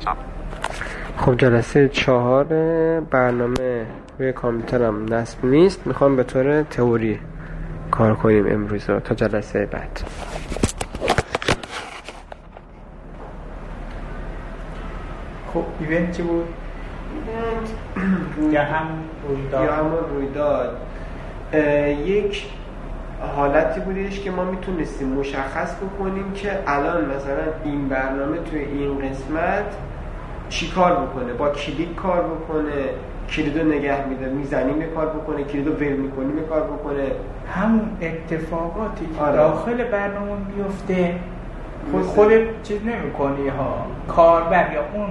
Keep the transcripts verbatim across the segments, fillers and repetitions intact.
خب جلسه چهار برنامه روی کامپیوترم نصب نیست، میخوام به طور تئوری کار کنیم امروز تا جلسه بعد. خب ایونت چی بود؟ ایونت یا هم رویداد یا همون رویداد یک حالتی بودش که ما میتونستیم مشخص بکنیم که الان مثلا این برنامه توی این قسمت چی کار بکنه، با کلیک کار بکنه، کلیدو نگه میده میزنیم یه کار بکنه، کلیدو ول میکنیم یه کار بکنه. همون اتفاقاتی که آره. داخل برنامه بیفته خود خودت چیز نمی کنی ها، کاربر یا اون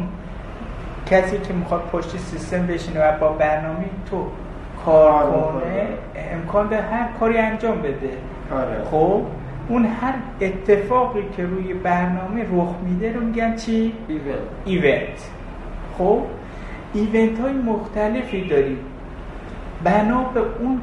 کسی که میخواد پشت سیستم بشینه و با برنامه تو کار کنه امکان داره هر کاری انجام بده. آره. خب اون هر اتفاقی که روی برنامه رخ میده رو میگن چی؟ ایونت. ایونت. خب ایونت های مختلفی داریم بنا به اون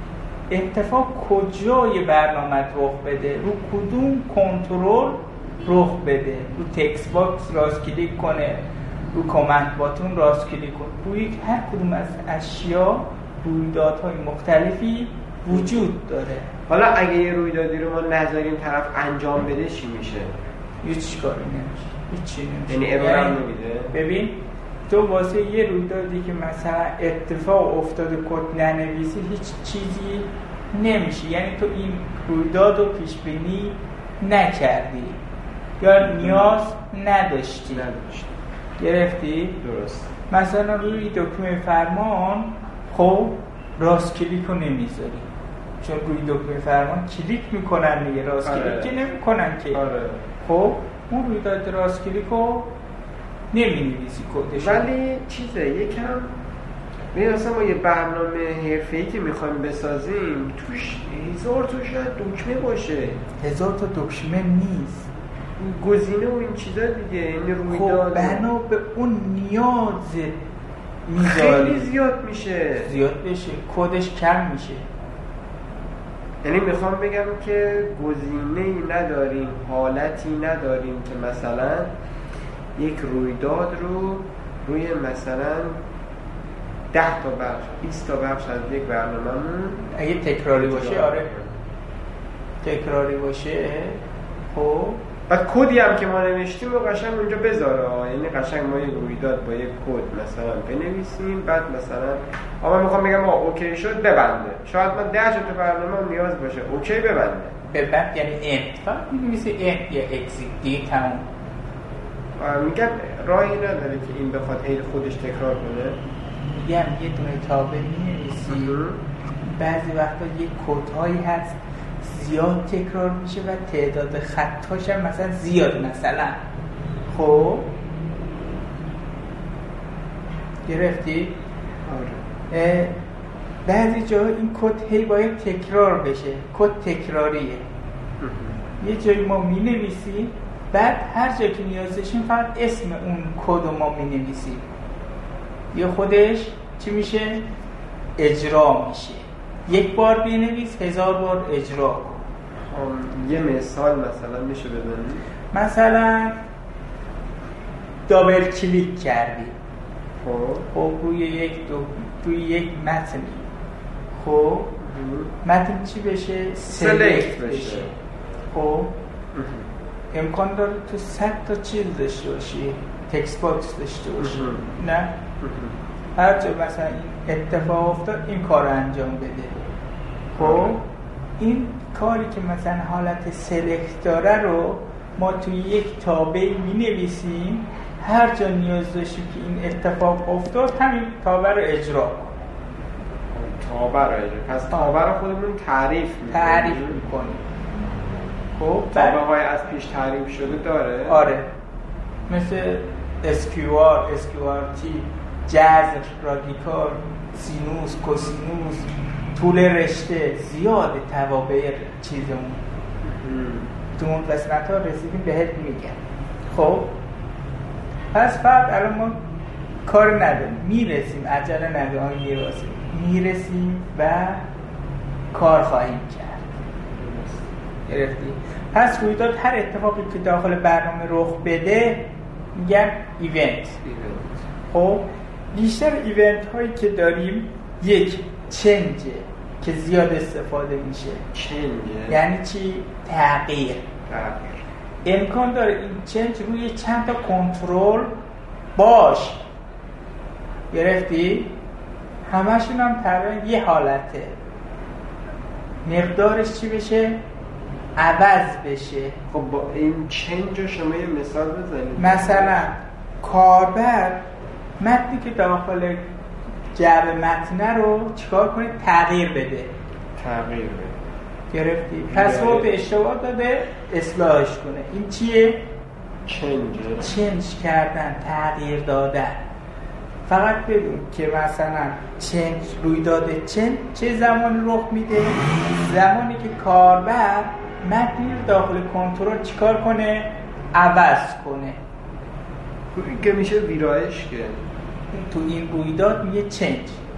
اتفاق کجای برنامه رخ بده، رو کدوم کنترل رخ بده، رو تکست باکس راست کلیک کنه، رو کامند باتون راست کلیک کنه، روی هر کدوم از اشیا رویدادهای مختلفی وجود داره. حالا اگه یه رویدادی رو ما نذاریم طرف انجام بده چی میشه؟ هیچ کاری نمیشه، هیچی نمیشه. یعنی ارور هم نمیده؟ ببین تو واسه یه رویدادی که مثلا اتفاق افتاده کد ننویسی هیچ چیزی نمیشه، یعنی تو این رویداد رو پیش بینی نکردی یا نیاز نداشتی. نداشتی. گرفتی؟ درست. مثلا روی دکمه فرمان خب راست کلیک رو نمیذاری، چون روی دکمه فرمان کلیک میکنن دیگه، راست آره. کلیک که نمیکنن که. آره. خب اون رویداد راست کلیک رو نمینویسی کدش. ولی چیزه یکم ببین مثلا ما یه برنامه حرفه‌ای که میخوایم بسازیم توش هزار تا شاید دکمه باشه. هزار تا دکمه نیست، گزینه و این چیزا دیگه، یعنی خب رویداد بنا به اون نیاز میذاری خیلی زیاد میشه، زیاد بشه کدش کم میشه. یعنی میخوام بگم که گزینه‌ای نداریم، حالتی نداریم که مثلا یک رویداد رو روی مثلا ده تا بخش بیست تا بخش از یک برنامه‌مون اگه تکراری باشه، آره تکراری باشه، خب بعد کدی هم که ما نوشتیم رو قشنگ اونجا بذاره، یعنی قشنگ ما یک رویداد با یک کد مثلا بنویسیم، بعد مثلا آقا میخوام بگم آقا اوکی شد ببنده، شاید من ده تا برنامه نیاز باشه اوکی ببنده، ببند یعنی اند، فقط می‌نویسی اند یا اکزیت دی تمام. میگم راهی نداره که این بخواد هی خودش تکرار کنه. میگم یه دونه تابع می‌نویسی، بعضی وقتا یه کدهایی هست زیاد تکرار میشه و تعداد خطاش هم مثلا زیاد، مثلا خب گرفتی؟ آره. بعضی جا این کد هی باید تکرار بشه، کد تکراریه. یه جایی ما می‌نویسیم بعد هر جا که نیاز داشتیم فقط اسم اون کد رو ما می‌نویسیم، یه خودش چی میشه؟ اجرا میشه. یک بار بنویس هزار بار اجرا کن. یه مثال مثلا میشه بزنی؟ مثلا دابل کلیک کردی خب خب روی یک دو روی یک متن، خب متن چی بشه؟ سلکت بشه. خب امکان داره تو صد تا چیز داشته باشی، تکست باکس داشته باشی، نه؟ هر جا مثلا این اتفاق افتاد این کار رو انجام بده. خب این کاری که مثلا حالت سلکت داره رو ما توی یک تابع می‌نویسیم، هر جا نیاز داشتیم که این اتفاق افتاد همین تابع رو اجرا کن. تابع رو اجرا، پس تابع رو خودمون تعریف می‌کنیم. تعریف می‌کنیم. خب تابع‌های از پیش تعریف شده داره؟ آره، مثل اس کیو آر، اس کیو آر تی، جذر، رادیکال، سینوس، کوسینوس، طول رشته، زیاد توابع چیزمون. تو اون قسمت ها رسیدیم بهت میگم. خب پس فرد الان ما کار نداریم، میرسیم، عجله نداریم، میرسیم میرسیم و کار خواهیم کرد. گرفتی؟ پس رویداد هر اتفاقی که داخل برنامه رخ بده میگن ایونت. خب بیشتر ایونت هایی که داریم یک چنجه که زیاد استفاده میشه. چنجه یعنی چی؟ تغییر. تغییر. امکان داره این چنج روی چند تا کنترل باش. گرفتی؟ همشون هم تقریبا یه حالته. مقدارش چی بشه؟ عوض بشه. خب با این چنج رو شما یه مثال بزنید. مثلا کاربر متنی که داخل جعب متن رو چیکار کنه؟ تغییر بده. تغییر بده. گرفتی؟ پس رو به اشتباه داده اصلاحش کنه. این چیه؟ چنجه. چنج کردن، تغییر دادن. فقط بدون که مثلا چنج، رویداد چنج چه زمانی رخ میده؟ زمانی که کاربر متنی رو داخل کنترل چیکار کنه؟ عوض کنه. که میشه ویرایش که تو این رویداد میگه چنج.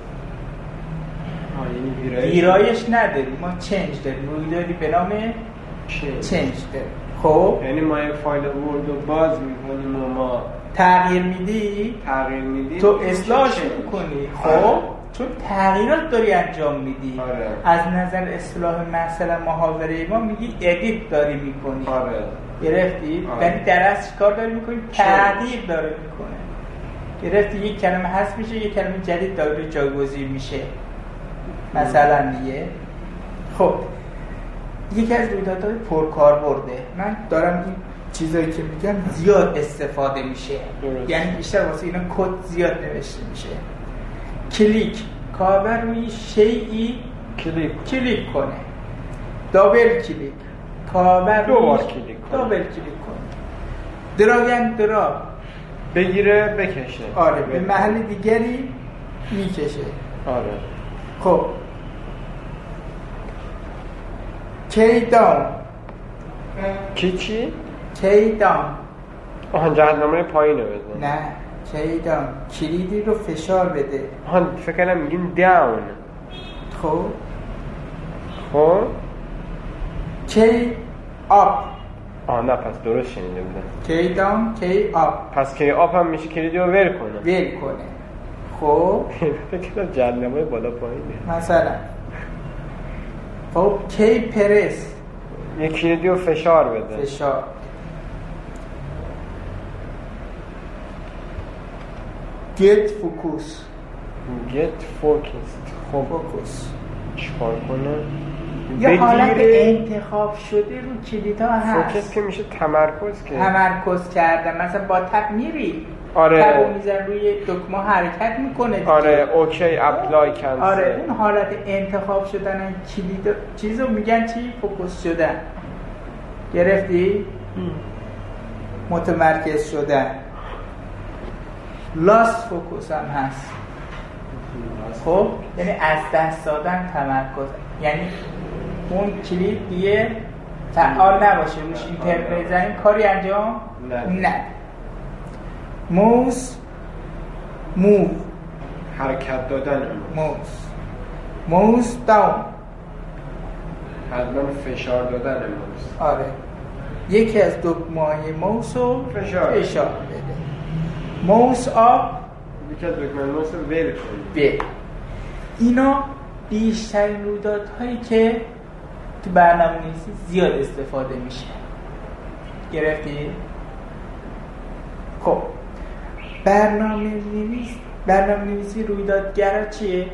ویرایش, ویرایش نداریم، ما چنج داریم. رویدادی به نام چنج, چنج داریم. خب یعنی ما یک فایل ورد رو باز میکنیم و ما تغییر میدی، تغییر میدی تو اصلاحش میکنی. خب چون تغییرات داری انجام میدی. آره. از نظر اصلاح مثلا محاوره ما میگی ادیت داری میکنی. آره. گرفتی؟ آره. یعنی در اصل کار داری میکنی؟ تغییر داره میکنه. گرفتی؟ یک کلمه حذف میشه، یک کلمه جدید داره جایگزین میشه. مثلا دیگه خب یکی از رویدادهای پرکاربرده، من دارم این چیزایی که میگم زیاد استفاده میشه. درست. یعنی بیشتر واسه اینا کد زیاد نوشته میشه. کلیک، کاربر روی شیئی کلیک کلیک کنه. دابل کلیک، کاربر دو بار روی کلیک کنه. دابل کلیک کنه. دراگ اند دراپ، بگیره بکشه. آره به محل دیگری میکشه. آره. خب کی داون، کی چی؟ کی داون. آهان جهتنامه پایین رو بزن. نه کی داون، کلیدی رو فشار بده. آهان فکر کنم میگین داون. خب خب کی آپ. آه نه پس درست شنیده بودم. کی داون کی آپ. پس کی آپ هم میشه کلیدی رو ول کنه. ول کنه. خب فکر کنم جهتنامه بالا پایینه. مثلا خب کی پرس، یک کلیدی رو فشار بده. فشار. get focus، get focused. خب focus چیکار کنه؟ یه حالت انتخاب شده رو کلیدها هست. فوکس که میشه تمرکز که تمرکز کردن. مثلا با تب میری، آره تبو میزن روی دکمه حرکت میکنه دیگه. آره اوکی اپلای کنسل. آره اون حالت انتخاب شدن کلید چیزو میگن چی؟ فوکس شدن. گرفتی؟ متمرکز شدن. لاست فوکس هم هست. خب یعنی از دست دادن تمرکز، یعنی اون کلید دیگه فعال نباشه، روش اینتر بزنیم کاری انجام نه. نه. موس موو، حرکت دادن. موس موس داون، حتما فشار دادن موس. آره یکی از دکمه‌های موس رو فشار فشار بده. موس آپ، یکی از دکمه موس رو ول کنید. ول. اینا بیشترین رویدادهایی که تو برنامه‌نویسی زیاد استفاده میشه. گرفتی؟ خب برنامه‌نویس برنامه‌نویسی رویدادگرا چیه؟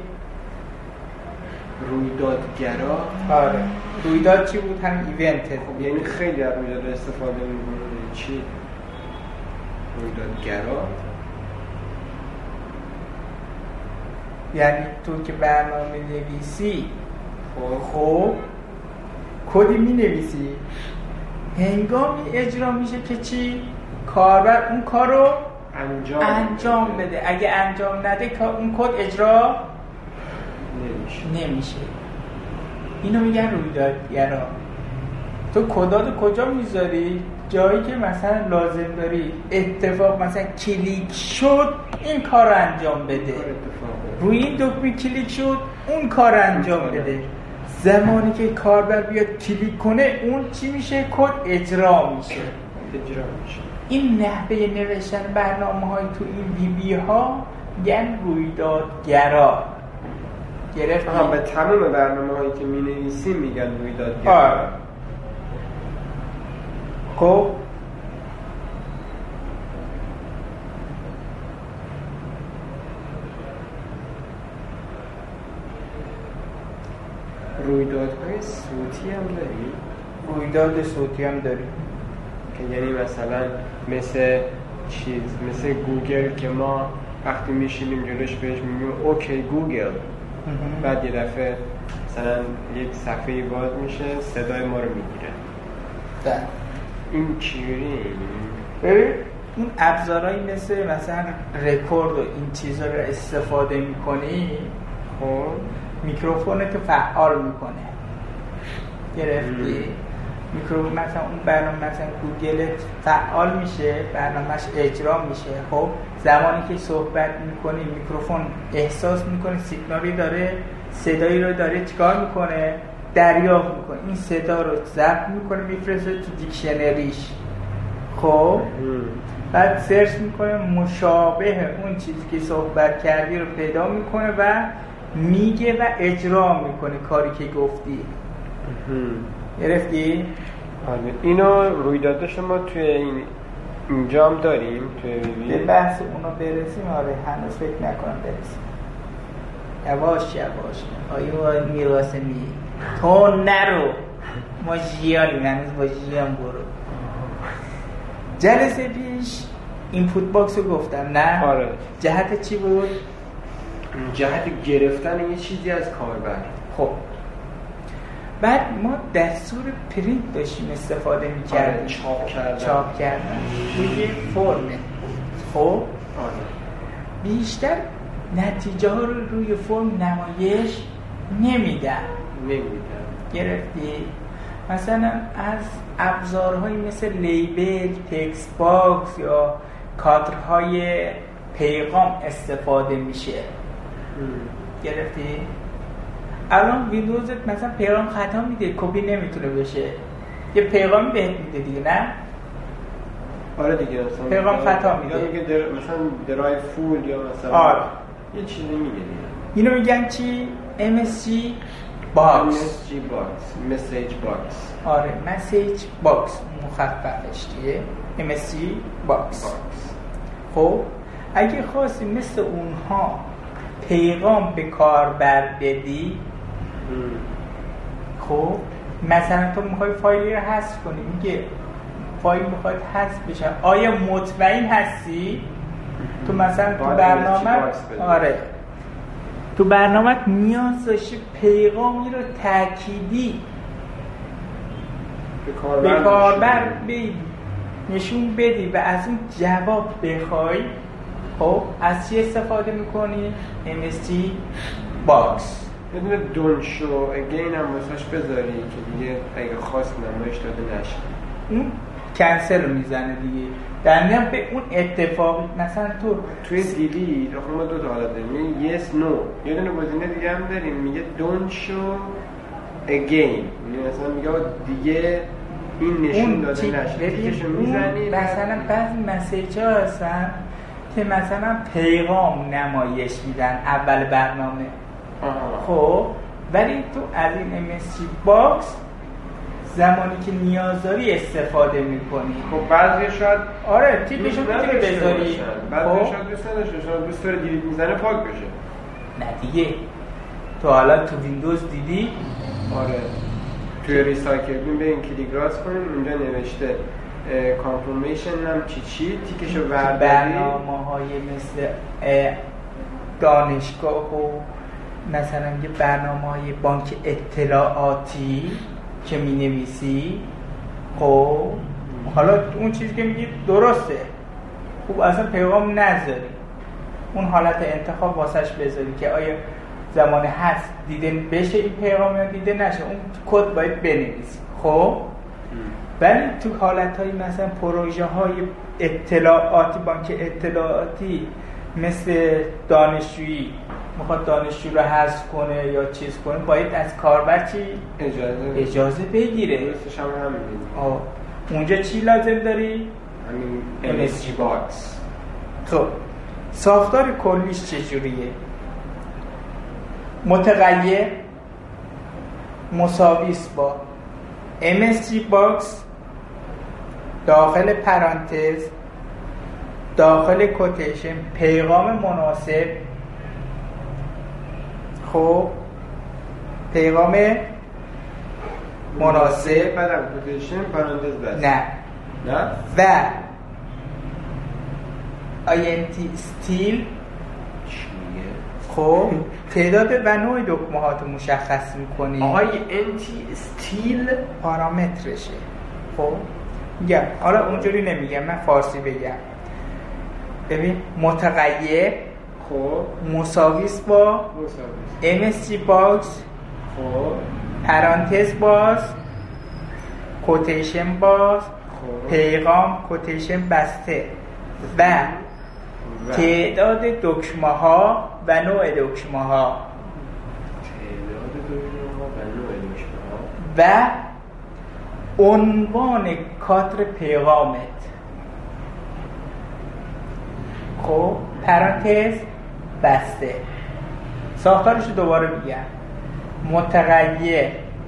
رویدادگرا؟ آره رویداد چی بود؟ هم ایونت. خب یعنی خیلی از رویداد استفاده می‌کنه. چی؟ رویدادگرا یعنی تو که برنامه نویسی خب کدی می نویسی، هنگامی اجرا میشه که چی؟ کاربر اون کار رو انجام, انجام بده. بده. اگه انجام نده که اون کد اجرا نمیشه. نمیشه. اینو میگن رویدادگرا. تو کداتو کجا میذاری؟ جایی که مثلا لازم داری اتفاق مثلا کلیک شد این کار رو انجام بده، روی این دکمه کلیک شد اون کار رو انجام بده. زمانی که کاربر بیاد کلیک کنه اون چی میشه؟ کد اجرا میشه. اجرا میشه. این نحوه نوشتن برنامه‌های تو این وی بی ها میگن رویدادگرا. گرفت؟ آها، به تمام برنامه‌هایی که می‌نویسیم میگن رویدادگرا. آره. خب رویدادهای صوتی هم داریم؟ رویداد صوتی هم داریم که یعنی مثلا مثل چیز مثل گوگل که ما وقتی میشینیم جلوش بهش میگیم اوکی گوگل، بعد یه دفعه مثلا یک صفحه باز میشه صدای ما رو میگیره. ده. این چیوری؟ ببین این ابزارهایی مثل مثلا رکورد و این چیزا رو استفاده میکنی، خب میکروفونتو فعال میکنه. گرفتی؟ میکروفون مثلا اون برنامه مثلا گوگل فعال میشه، برنامهش اجرا میشه. خب زمانی که صحبت میکنی میکروفون احساس میکنه سیگنالی داره، صدایی رو داره، چیکار میکنه؟ دریافت میکنه، این صدا رو ضبط میکنه میفرسته تو دیکشنریش. خب بعد سرچ میکنه مشابه اون چیزی که صحبت کردی رو پیدا میکنه و میگه و اجرا میکنه کاری که گفتی. گرفتی؟ آره. اینو رویدادش ما توی این اینجا هم داریم توی ویوی. به بحث اونا برسیم. آره هنوز فکر نکنم برسیم. یواش یواش. آیو میراسمی تو نرو، ما جیانیم، هنوز با جیان برو. جلسه پیش اینپوت باکس رو گفتم نه؟ آره. جهت چی بود؟ جهت گرفتن یه چیزی از کاربر. خب بعد ما دستور پرینت داشتیم استفاده می‌کردیم. آره، چاپ کردن. چاپ کردن روی فرمه. خب آره. بیشتر نتیجه ها رو روی فرم نمایش نمیدن. نمیدن. گرفتی؟ مثلا از ابزارهایی مثل لیبل، تکست باکس یا کادرهای پیغام استفاده میشه. گرفتی؟ الان ویندوزت مثلا پیغام خطا میده، کپی نمیتونه بشه، یه پیغام بهت میده دیگه نه؟ آره دیگه مثلا پیغام خطا میده یا میگه در... مثلا درایو فول یا مثلا آره. یه چیزی میگه دیگه. اینو میگن چی؟ ام اس جی باکس. ام اس جی باکس، مسیج باکس. آره مسیج باکس مخففش دیگه ام اس جی باکس. خب اگه خواستی مثل اونها پیغام به کاربر بدی، خب مثلا تو میخوای فایلی رو حذف کنی، میگه فایل میخواد حذف بشه، آیا مطمئن هستی؟ تو مثلا تو برنامه آره تو برنامه نیاز داشتی پیغامی رو تأکیدی به کاربر بدی، نشون بدی و از اون جواب بخوای. خب از چی استفاده میکنی؟ ام اس جی باکس. یه دونه دون شو اگین هم واسش بذاری که دیگه اگه خواست نمایش داده نشه، اون کنسل رو میزنه دیگه. در نهایت به اون اتفاق مثلا تو توی دیلی آخه ما دو تا حالت داریم، یس نو. یه دونه گزینه دیگه هم داریم میگه دون شو اگین، یعنی مثلا میگه دیگه این نشون داده نشه، تیکشو میزنی. مثلا بعضی مسیج ها هستن که مثلا پیغام نمایش میدن اول برنامه. آها. خب ولی تو از این ام اس جی باکس زمانی که نیاز داری استفاده میکنی. خب بعضی شاید آره تیپشو میتونی بذاری، بعضی شاید دوست نداشته، شاید دوست داره دیلیت میزنه پاک بشه. نه دیگه تو حالا تو ویندوز دیدی؟ آره توی ریسایکل بین به این کلیک راست کنیم اونجا نوشته کانفرمیشن هم چی چی تیکشو برداری. برنامه های مثل دانشگاه و مثلا یه برنامه های بانک اطلاعاتی که می نویسی، خب حالا اون چیزی که میگی درسته، خوب اصلا پیغام نذاری، اون حالت انتخاب واسش بذاری که آیا زمان هست دیده بشه این پیغام یا دیده نشه، اون کد باید بنویسی. خب ولی تو حالت‌های مثلا پروژه های اطلاعاتی، بانک اطلاعاتی مثل دانشجویی میخواد دانشجو رو حذف کنه یا چیز کنه، باید از کاربر چی؟ اجازه اجازه بگیره. درستش هم همین. اونجا چی لازم داری؟ همین ام اس جی box. خب ساختار کلیش چجوریه؟ متغیر مساویس با ام اس جی box داخل پرانتز داخل کوتیشن پیغام مناسب. خب پیغام مناسب بعدم کوتیشن پرانتز بس. نه نه و آینتی استیل خب تعداد و نوع دکمه هاتو مشخص میکنی. آهای انتی استیل پارامترشه. خب میگم حالا اونجوری نمیگم، من فارسی بگم. ببین متغیر خب مساویس با ام اس جی box خب پرانتز باز کوتیشن باز خب پیغام کوتیشن بسته و تعداد دکمه ها و نوع دکمه ها تعداد دکمه ها و نوع دکمه ها و عنوان کادر پیغامت. خب پرانتز بسته. ساختارش دوباره میگم. متغیر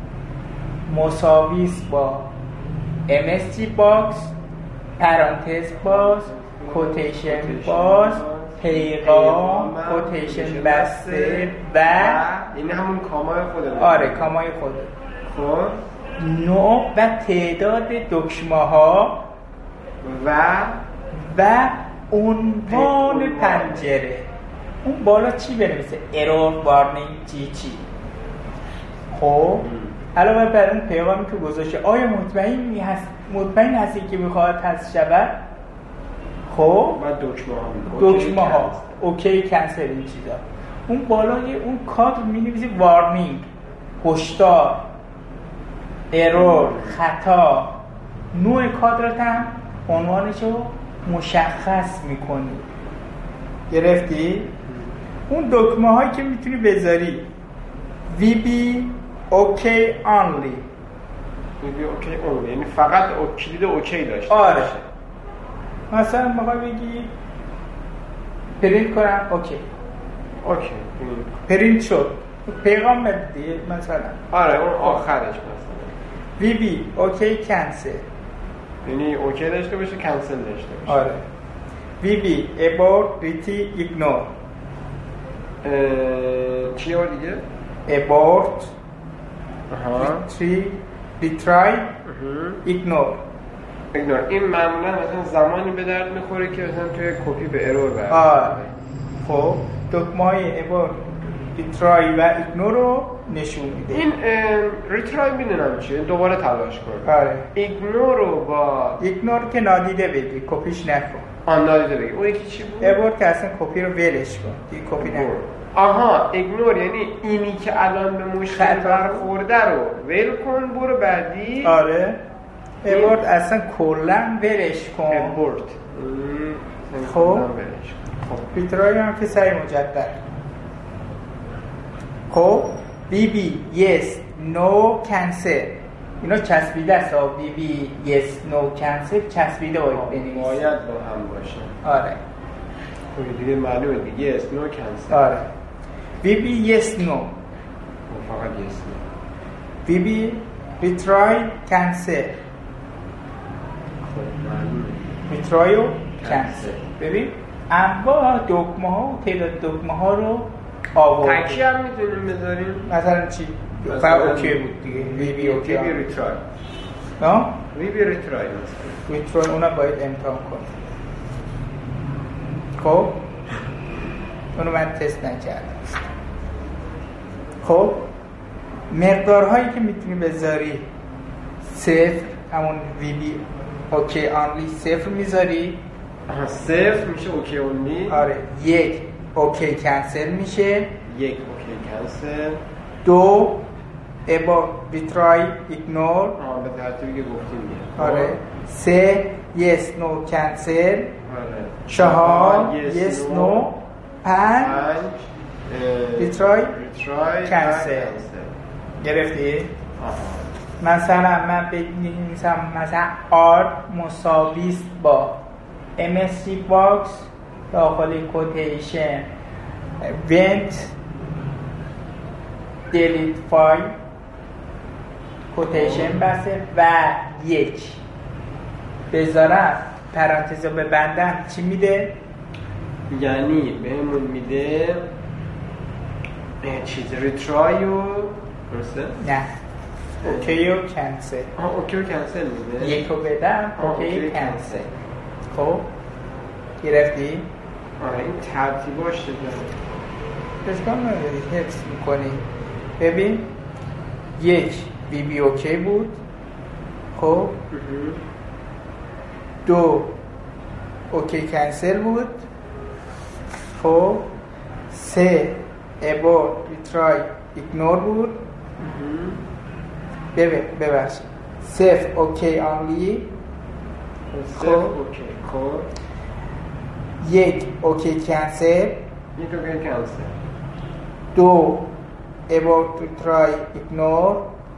مساویس با ام اس جی box پرانتز باز کوتیشن باز پیغام کوتیشن بسته و این همون کامای خودمون. آره کامای خود. خب نوع و تعداد دکمه ها و و عنوان پنجره. اون بالا چی بنویسه؟ ایرور وارنینگ چی چی. خب علاوه بر اون پیغامی که گذاشته آیا مطمئن هست مطمئن هستی که میخواد حذف شود؟ خب بعد دکمه ها دکمه ها اوکی کنسل این چیزا. اون بالای اون کادر مینویسه وارنینگ هشدار ایرور خطا. نوع کادرت هم عنوانشو مشخص میکنی. گرفتی؟ اون دکمه هایی که میتونی بذاری وی بی اوکی آنلی. وی بی اوکی اونلی یعنی فقط کلید اوکی داشته. آره مثلا بخوای بگی پرینت کنم اوکی اوکی پرینت شد پیغام بدی مثلا. آره اون آخرش مثلا وی بی اوکی کنسل یعنی اوکی داشته باشه کنسل داشته باشه. آره وی بی ابورت ریتی ایگنور. چی ها دیگه؟ ابورت ریتی ریترای ایگنور. ایگنور این معمولا مثلا زمانی به درد میخوره که مثلا توی کپی به ارور برد. آره خب دکمه های ابورت ریترای و ایگنور رو نشون میده. این ریترای میدونم چیه دوباره تلاش کن. آره ایگنور رو با ایگنور که نادیده بگی کپیش نکن. آن نادیده بگی. اون یکی چی بود؟ ابورت که اصلا کپی رو ولش کن دیگه کپی نکن. آها ایگنور یعنی اینی که الان به مشکل برخورده رو ول کن برو بعدی. آره ابورت اصلا کلا ولش کن. ابورت خب خب ریترای هم که سعی مجدد. خب بی بی یس نو کنسل اینا چسبیده است. بی بی یس نو کنسل چسبیده باید بنویسی. باید با هم باشه. آره خب دیگه معلومه دیگه یس نو کنسل. آره بی بی یس نو فقط یس نو. بی بی ریترای کنسل. خب معلومه ریترای و کنسل. ببین انواع دکمه ها و تعداد دکمه ها رو آورد. تکی هم میتونیم بذاریم مثلا چی؟ فقط اوکی بود دیگه وی بی اوکی. وی بی ریترای. نه؟ وی بی ریترای مثلا. ریترای اونا باید امتحان کنیم. خب اونو من تست نکردم. خب مقدارهایی که میتونی بذاری صفر همون وی بی اوکی آنلی صفر میذاری. آها صفر میشه اوکی اونلی. آره یک اوکی کنسل میشه. یک اوکی کنسل. دو ابا ریترای ایگنور. آها به ترتیبی که گفتیم میاد. آره سه یس نو کنسل. آره چهار یس نو. پنج ریترای کنسل. گرفتی؟ آها مثلا من بنویسم مثلا آر مساویست با ام اس جی باکس داخل کوتیشن وینت دیلیت فایل کوتیشن بسته و یک بذارم پرانتز رو ببندم چی میده؟ یعنی بهمون میده چیز ریترای و درسته؟ نه اوکی و کنسل. آه اوکی و کنسل میده؟ یک رو بدم اوکی و کنسل. خب گرفتی؟ آره این ترتیباش داره اشکال نداری حفظ میکنی. ببین یک بی بی اوکی بود. خب دو اوکی کنسل بود. خب سه ابورت ریترای ایگنور بود. ببخشید صفر اوکی آنلی. صفر اوکی. خب یک اوکی کنسل. یک اوکی کنسل. دو ابورت ریترای ایگنور.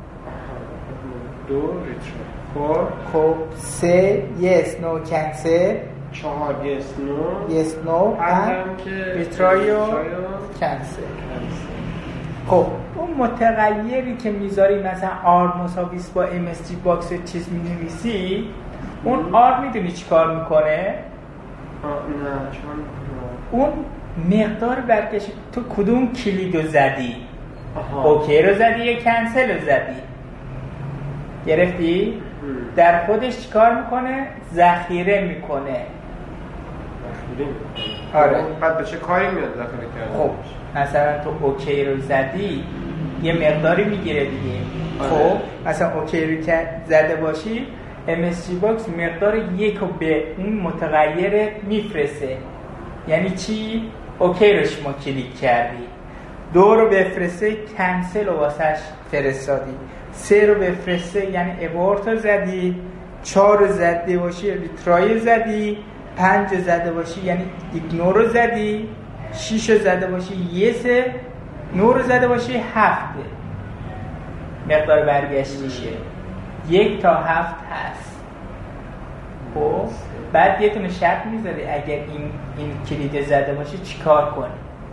دو ریترای. خب خب سه یس نو کنسل. چهار یس نو یس نو هم که ریترای و کنسل. خب اون متغیری که میذاری مثلا آر مساویس با ام اس جی باکس چیز مینویسی، اون آر میدونی چی کار میکنه؟ نه چون اون مقدار برگشت تو کدوم کلیدو زدی؟ آها. اوکی رو زدی یا کنسل رو زدی؟ گرفتی؟ ام. در خودش چی کار میکنه؟ ذخیره میکنه. ذخیره میکنه. آره. بعد به چه کاری میاد ذخیره کردن؟ خب مثلا تو اوکی رو زدی یه مقداری میگیره دیگه. آره. خب مثلا اوکی رو زده باشی ام اس جی باکس مقدار یک رو به اون متغیر میفرسته. یعنی چی؟ اوکی رو شما کلیک کردی، دو رو بفرسته کنسل رو واسش فرستادی، سه رو بفرسته یعنی ابورت رو زدی، چهار رو زده باشی ریترای زدی، پنج رو زده باشی یعنی ایگنور رو زدی، شیش رو زده باشی یسه، نو رو زده باشی هفته. مقدار برگشتیشه یک تا هفت هست. خب بعد یه تونه شرط میذاری اگر این این کلید زده باشی چیکار کنی؟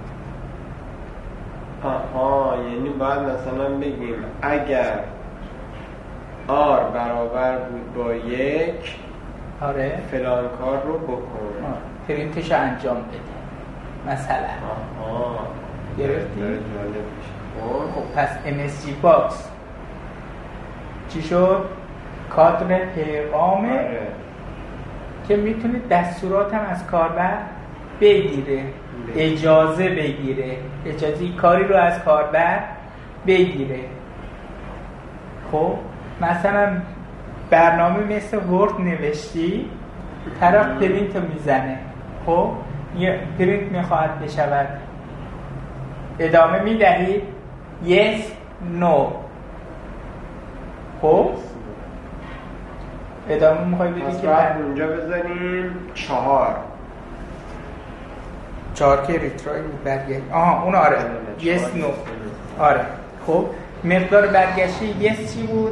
آها یعنی باید مثلا بگیم اگر آر برابر بود با یک آره فلان کار رو بکن، پرینتش انجام بده مثلا. آها گرفتی؟ خب پس ام اس جی باکس چی شد؟ کادر پیغامه. آره. که میتونه دستورات هم از کاربر بگیره، اجازه بگیره، اجازه کاری رو از کاربر بگیره. خب مثلا برنامه مثل ورد نوشتی، طرف پرینت رو میزنه، خب یه پرینت میخواهد بشود، ادامه میدهید yes no. خب ادامه میخوایی بدی که بعد اونجا بذاریم چهار چهار که ریترای بود برگشت. آها اون آره yes no. آره خب مقدار برگشتی yes چی بود؟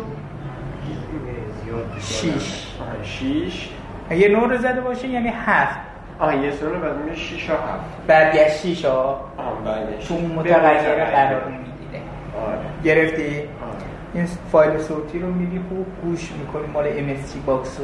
شیش. شیش یه نو رو زده باشه یعنی هفت. آه یه سونه بعد میشه شیش و هفت برگشتیش ها آه برگشت تو متغیر قرار میگیره. آره گرفتی؟ آره. این فایل صوتی رو میدی خوب گوش میکنی مال ام اس جی باکس رو.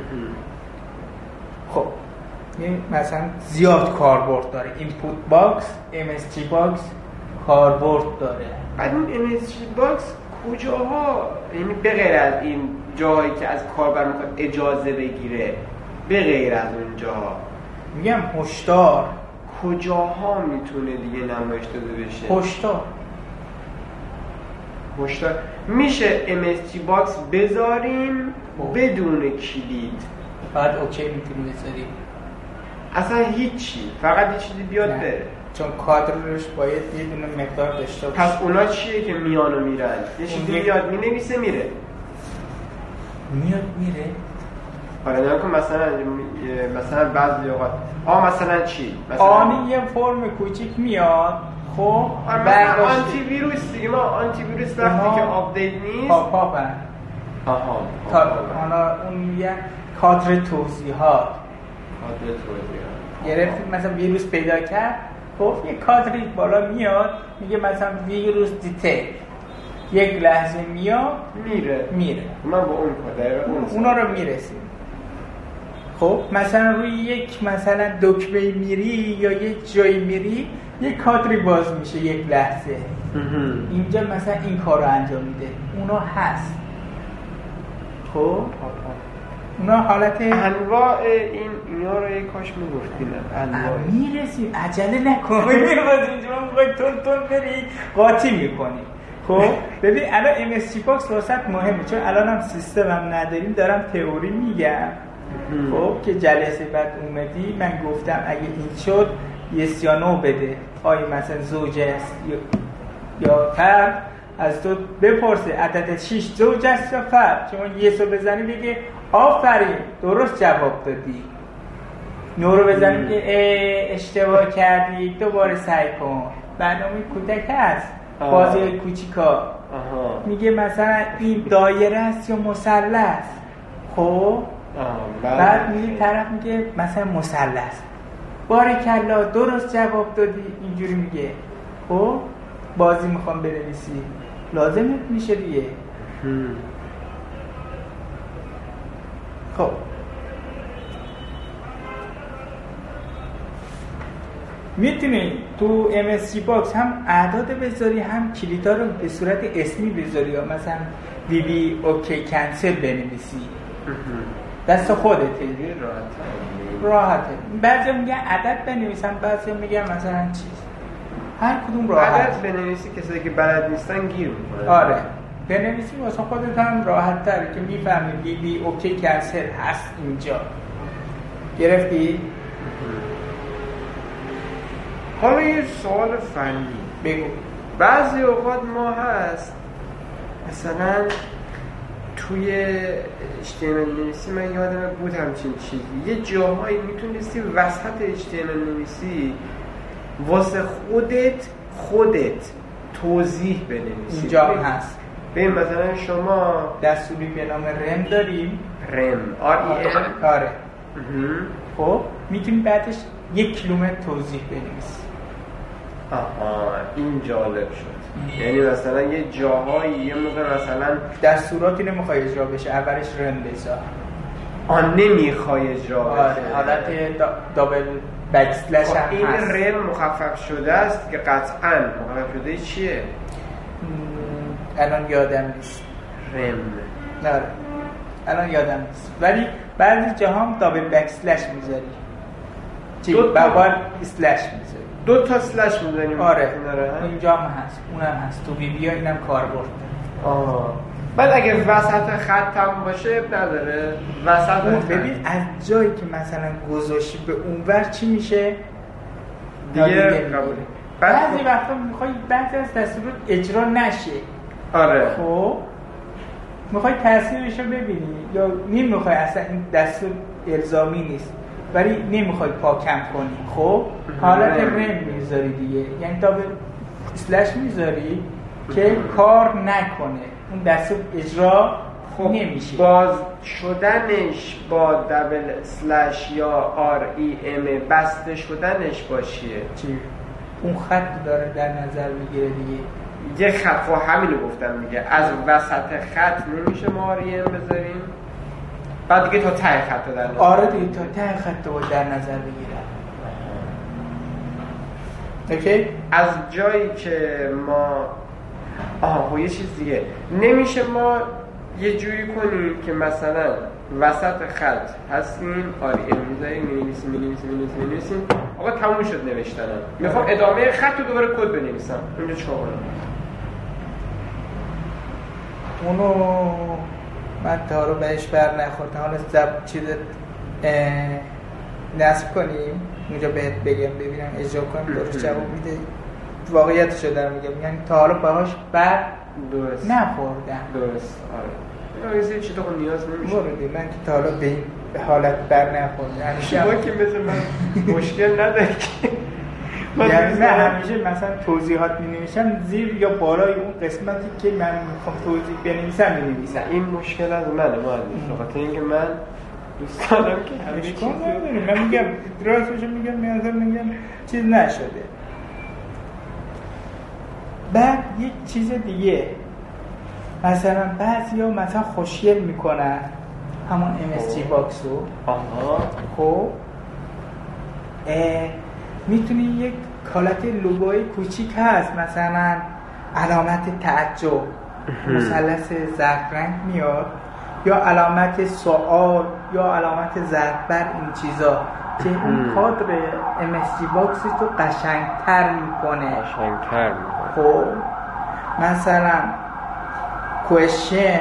خب این مثلا زیاد کاربرد داره. اینپوت باکس ام اس جی باکس کاربرد داره. بعد این ام اس جی باکس کجاها، یعنی به غیر از این جایی که از کاربر میخواد اجازه بگیره، به غیر از اون جاها میگم هشدار کجاها میتونه دیگه نمایش داده بشه؟ هشدار هشدار میشه ام اس جی باکس بذاریم بدون کلید. بعد اوکی میتونی بذاریم اصلا هیچی، فقط یه چیزی بیاد نه. بره. چون کادرش باید یه دونه مقدار داشته باشه. پس اونا چیه که میان و میرن؟ یه چیزی میاد مینویسه میره میاد میره. آره نه که مثلا مثلا بعضی اوقات آ مثلا چی؟ مثلا آنی یه فرم کوچیک میاد. خب مثلا آنتی ویروس دیگه، ما آنتی ویروس وقتی که آپدیت نیست پاپ پاپ آها تا حالا اون میگه کادر توضیحات کادر توضیح گرفتید مثلا ویروس پیدا کرد، خب یه کادری بالا میاد میگه مثلا ویروس دیتکت، یک لحظه میاد میره میره من با اون کادر اون اونا رو میرسیم. خب مثلا روی یک مثلا دکمه میری یا یک جایی میری یک کادری باز میشه یک لحظه، اینجا مثلا این کار رو انجام میده، اونا هست. خب اونا حالت انواع این اینا رو یک کاش میگفتین انواع میرسیم، عجله نکن میرسیم اینجا میخوای تون تون بری قاطی میکنی. خب ببین الان ام اس سی باکس واسط مهمه چون الان هم سیستم هم نداریم، دارم تئوری میگم. خب که جلسه بعد اومدی من گفتم اگه این شد یس یا نو بده، آیا مثلا زوج است یا یا فرد، از تو بپرسه عدد شش زوج است یا فرد، شما یس رو بزنی بگه آفرین درست جواب دادی، نو رو بزنی بگه اشتباه کردی دوباره سعی کن. برنامه کودک هست، بازی کوچیکا میگه مثلا این دایره است یا مثلث. خب بعد میگه طرف میگه مثلا مثلث، باریکلا درست جواب دادی، اینجوری میگه. خب بازی میخوام بنویسی لازمت میشه دیگه. خب میتونی تو ام اس سی باکس هم اعداد بذاری هم کلیدا رو به صورت اسمی بذاری، یا مثلا وی وی اوکی کنسل بنویسی، دست خودته، راحته. بعضی میگن عدد بنویسن، بعضی میگن مثلا چیز، هر کدوم راحت. عدد بنویسی کسایی که بلد نیستن گیر میکنن. آره بنویسی واسه خودت هم راحت تره که میفهمی وی وی اوکی کنسل هست اینجا. گرفتی؟ حالا یه سوال فنی بگو. بعضی اوقات ما هست مثلا توی اچ تی ام ال نویسی، من یادم بود همچین چیزی، یه جاهایی میتونستی وسط اچ تی ام ال نویسی واسه خودت خودت توضیح بنویسی. اینجا هم هست. ببین مثلا شما دستوری به نام رم داریم، رم آر ای ام. آره خب میتونی بعدش یک کیلومتر توضیح بنویسی. آها این جالب شد. یعنی مثلا یه جاهایی یه موقع مثلا دستوراتی نمیخوای اجرا بشه اولش رم بذار، آن نمیخوای اجرا بشه. آره حالت دا دابل بک اسلش هم این هست. رم مخفف شده است که قطعاً مخفف شده چیه؟ الان یادم نیست. رم نه الان یادم نیست، ولی بعضی جاها هم دابل بک اسلش میذاری، چی بعد اسلش میذاری، دو تا اسلش میذاریم. آره اینجا هم هست، اونم هست تو وی وی ها، اینم کاربرد. آها بعد اگه وسط خط هم باشه نداره وسط. ببین از جایی که مثلا گذاشتی به اونور چی میشه دیگه قبوله. بعضی وقتا میخوای بعضی از دستورات اجرا نشه. آره خب میخوای تاثیرش رو ببینی یا نمیخوای، اصلا این دستور الزامی نیست ولی نمیخوای پاکم کنی، خب حالت رم میذاری دیگه، یعنی تا به اسلش میذاری که کار نکنه، اون دستور اجرا خب نمیشه. باز شدنش با دبل اسلش یا آر ای ام بسته شدنش باشیه چی؟ اون خط داره در نظر میگیره دیگه. یه خط، خب همینو گفتم دیگه، از وسط خط نمیشه ما آر ای ام بذاریم، بعد دیگه تا ته خط رو در نظر. آره دیگه تا ته خط رو در نظر بگیرم. اوکی؟ از جایی که ما آها خب یه چیز دیگه نمیشه ما یه جوری کنیم که مثلا وسط خط هستیم آر ای ام میذاریم مینویسیم مینویسیم مینویسیم مینویسیم آقا تموم شد نوشتنم، میخوام ادامه خط رو دوباره کد بنویسم، اونجا چیکار کنم؟ اونو من تا رو بهش بر نخوردم، حالا زب چیز نصب کنیم اونجا بهت بگم ببینم اجرا کنم درست جواب میده. واقعیتشو دارم میگم، یعنی تا حالا باهاش بر درست نخوردم. درست آره این چی تو نیاز نمیشه. موردی من که تا حالا به این حالت بر نخوردم. شما که مثل من مشکل نداره که یعنی من همیشه مثلا توضیحات می‌نویسم زیر یا بالای اون قسمتی که من میخوام توضیح بنویسم می‌نویسم. این مشکل از منه مهندس، بخاطر اینکه من دوست دارم که همه چیز من میگم راستش میگم میازم میگم چیز نشده. بعد یک چیز دیگه مثلا بعضیا مثلا خوشگل میکنن همون ام اس جی باکس رو. آها. خب میتونی یک کالت لوگوی کوچیک هست، مثلا علامت تعجب مثلث زرد رنگ میاد، یا علامت سوال یا علامت ضرب بر، این چیزا که اون کادر ام اس جی باکس تو قشنگتر میکنه. قشنگتر میکنه. خب مثلا کوئشن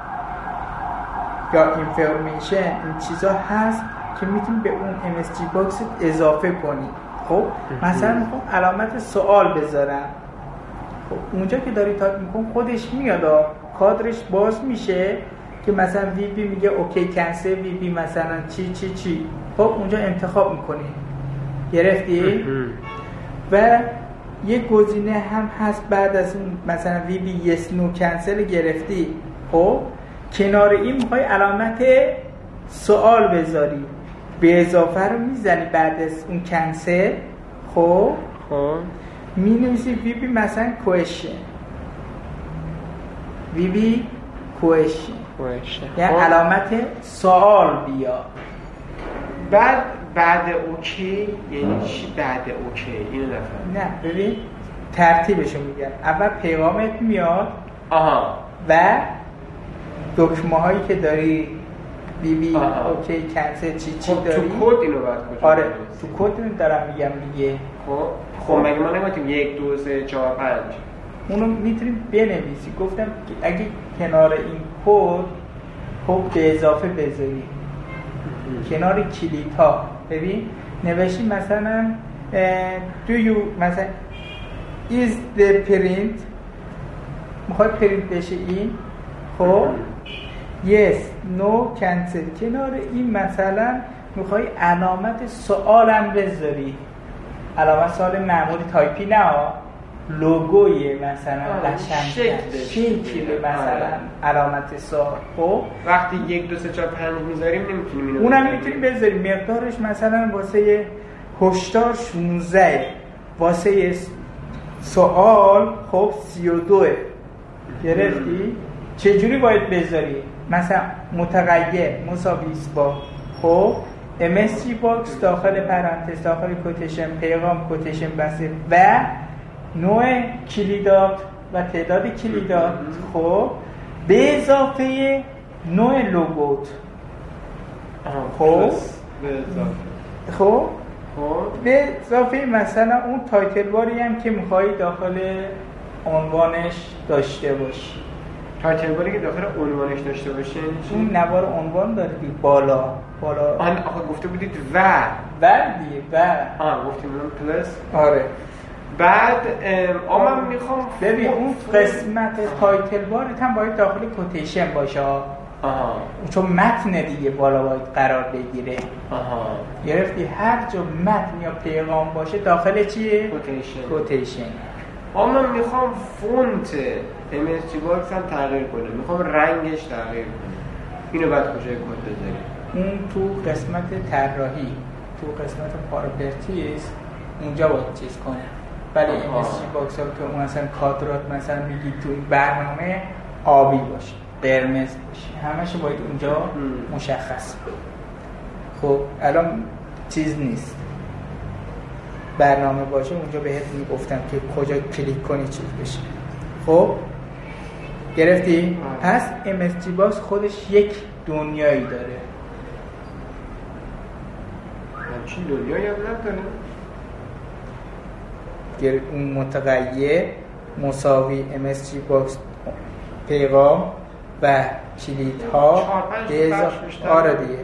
یا اینفورمیشن، این چیزا هست که میتونی به اون ام اس جی باکس اضافه کنی. خب مثلا میخوام علامت سوال بذارم، خب اونجا که داری تایپ میکنی خودش میاد کادرش باز میشه که مثلا وی بی میگه اوکی کنسل وی بی مثلا چی چی چی. خب اونجا انتخاب میکنی، گرفتی؟ و یک گزینه هم هست بعد از اون مثلا وی بی یس نو کنسل گرفتی، خب کنار این میخوای علامت سوال بذاری، به اضافه رو میزنی بعد از اون کنسل. خب خب می نویسی وی بی مثلا کوئشن، وی بی کوئشن یعنی علامت سوال بیا. بعد بعد اوکی یعنی چی بعد اوکی؟ اینو نفهم. نه ببین ترتیبشو میگم، اول پیغامت میاد. آها. و دکمه هایی که داری بی بی اوکی کنسل چی چی خب داری. تو کد اینو بعد کجا؟ آره تو کد اینو دارم میگم دیگه. خب خب مگه ما نگفتیم یک دو سه چهار پنج؟ اونو میتونیم بنویسی. گفتم که اگه کنار این کد خب به اضافه بذاری کنار کلید ها. ببین نوشی مثلا do you مثلا is the print میخواد پرینت بشه این، خب yes no cancel. کنار این مثلا میخوای علامت سوالم بذاری، علامت سوال معمولی تایپی نه، لوگوی مثلا قشنگ شکل مثلا علامت سوال. خب وقتی یک دو سه چهار پنج میذاریم نمیتونیم اینو اونم میتونیم بذاریم مقدارش مثلا واسه هشدار شانزده، واسه سوال خب سی و دو. گرفتی؟ چجوری باید بذاری؟ مثلا متغیر مساوی با خب ام اس جی باکس داخل پرانتز داخل کوتیشن پیغام کوتیشن بسته و نوع کلیدات و تعداد کلیدات، خب به اضافه نوع لوگوت. خب خب خب به اضافه مثلا اون تایتل باری هم که میخوایی داخل عنوانش داشته باشی. تایتل باری که داخل عنوانش داشته باشه اون نوار عنوان داره دیگه، بالا بالا. آن آخه گفته بودید و و دیگه و آه گفتیم اون پلس. آره بعد آ من میخوام ببین اون قسمت تایتل بارت هم باید داخل کوتیشن باشه. آها. چون متن دیگه بالا باید قرار بگیره. آها. گرفتی؟ هر جا متن یا پیغام باشه داخل چیه؟ کوتیشن. کوتیشن. آ من میخوام فونت ام اس جی باکس هم تغییر کنه، میخوام رنگش تغییر کنه، اینو بعد کجای کد بذاریم؟ اون تو قسمت طراحی، تو قسمت پراپرتیز اونجا باید چیز کنه. ولی ام اس جی باکس ها که اون مثلا کادرات مثلا میگی تو برنامه آبی باشه، قرمز باشه، همش باید اونجا م. مشخص. خب الان چیز نیست، برنامه باشه اونجا بهت میگفتم که کجا کلیک کنی چیز بشه. خب گرفتی؟ آه. پس ام اس جی باکس خودش یک دنیایی داره. همچین دنیایی هم نداره؟ اون متغیر مساوی ام اس جی باکس پیغام و کلیدها به اضافه. آره دیگه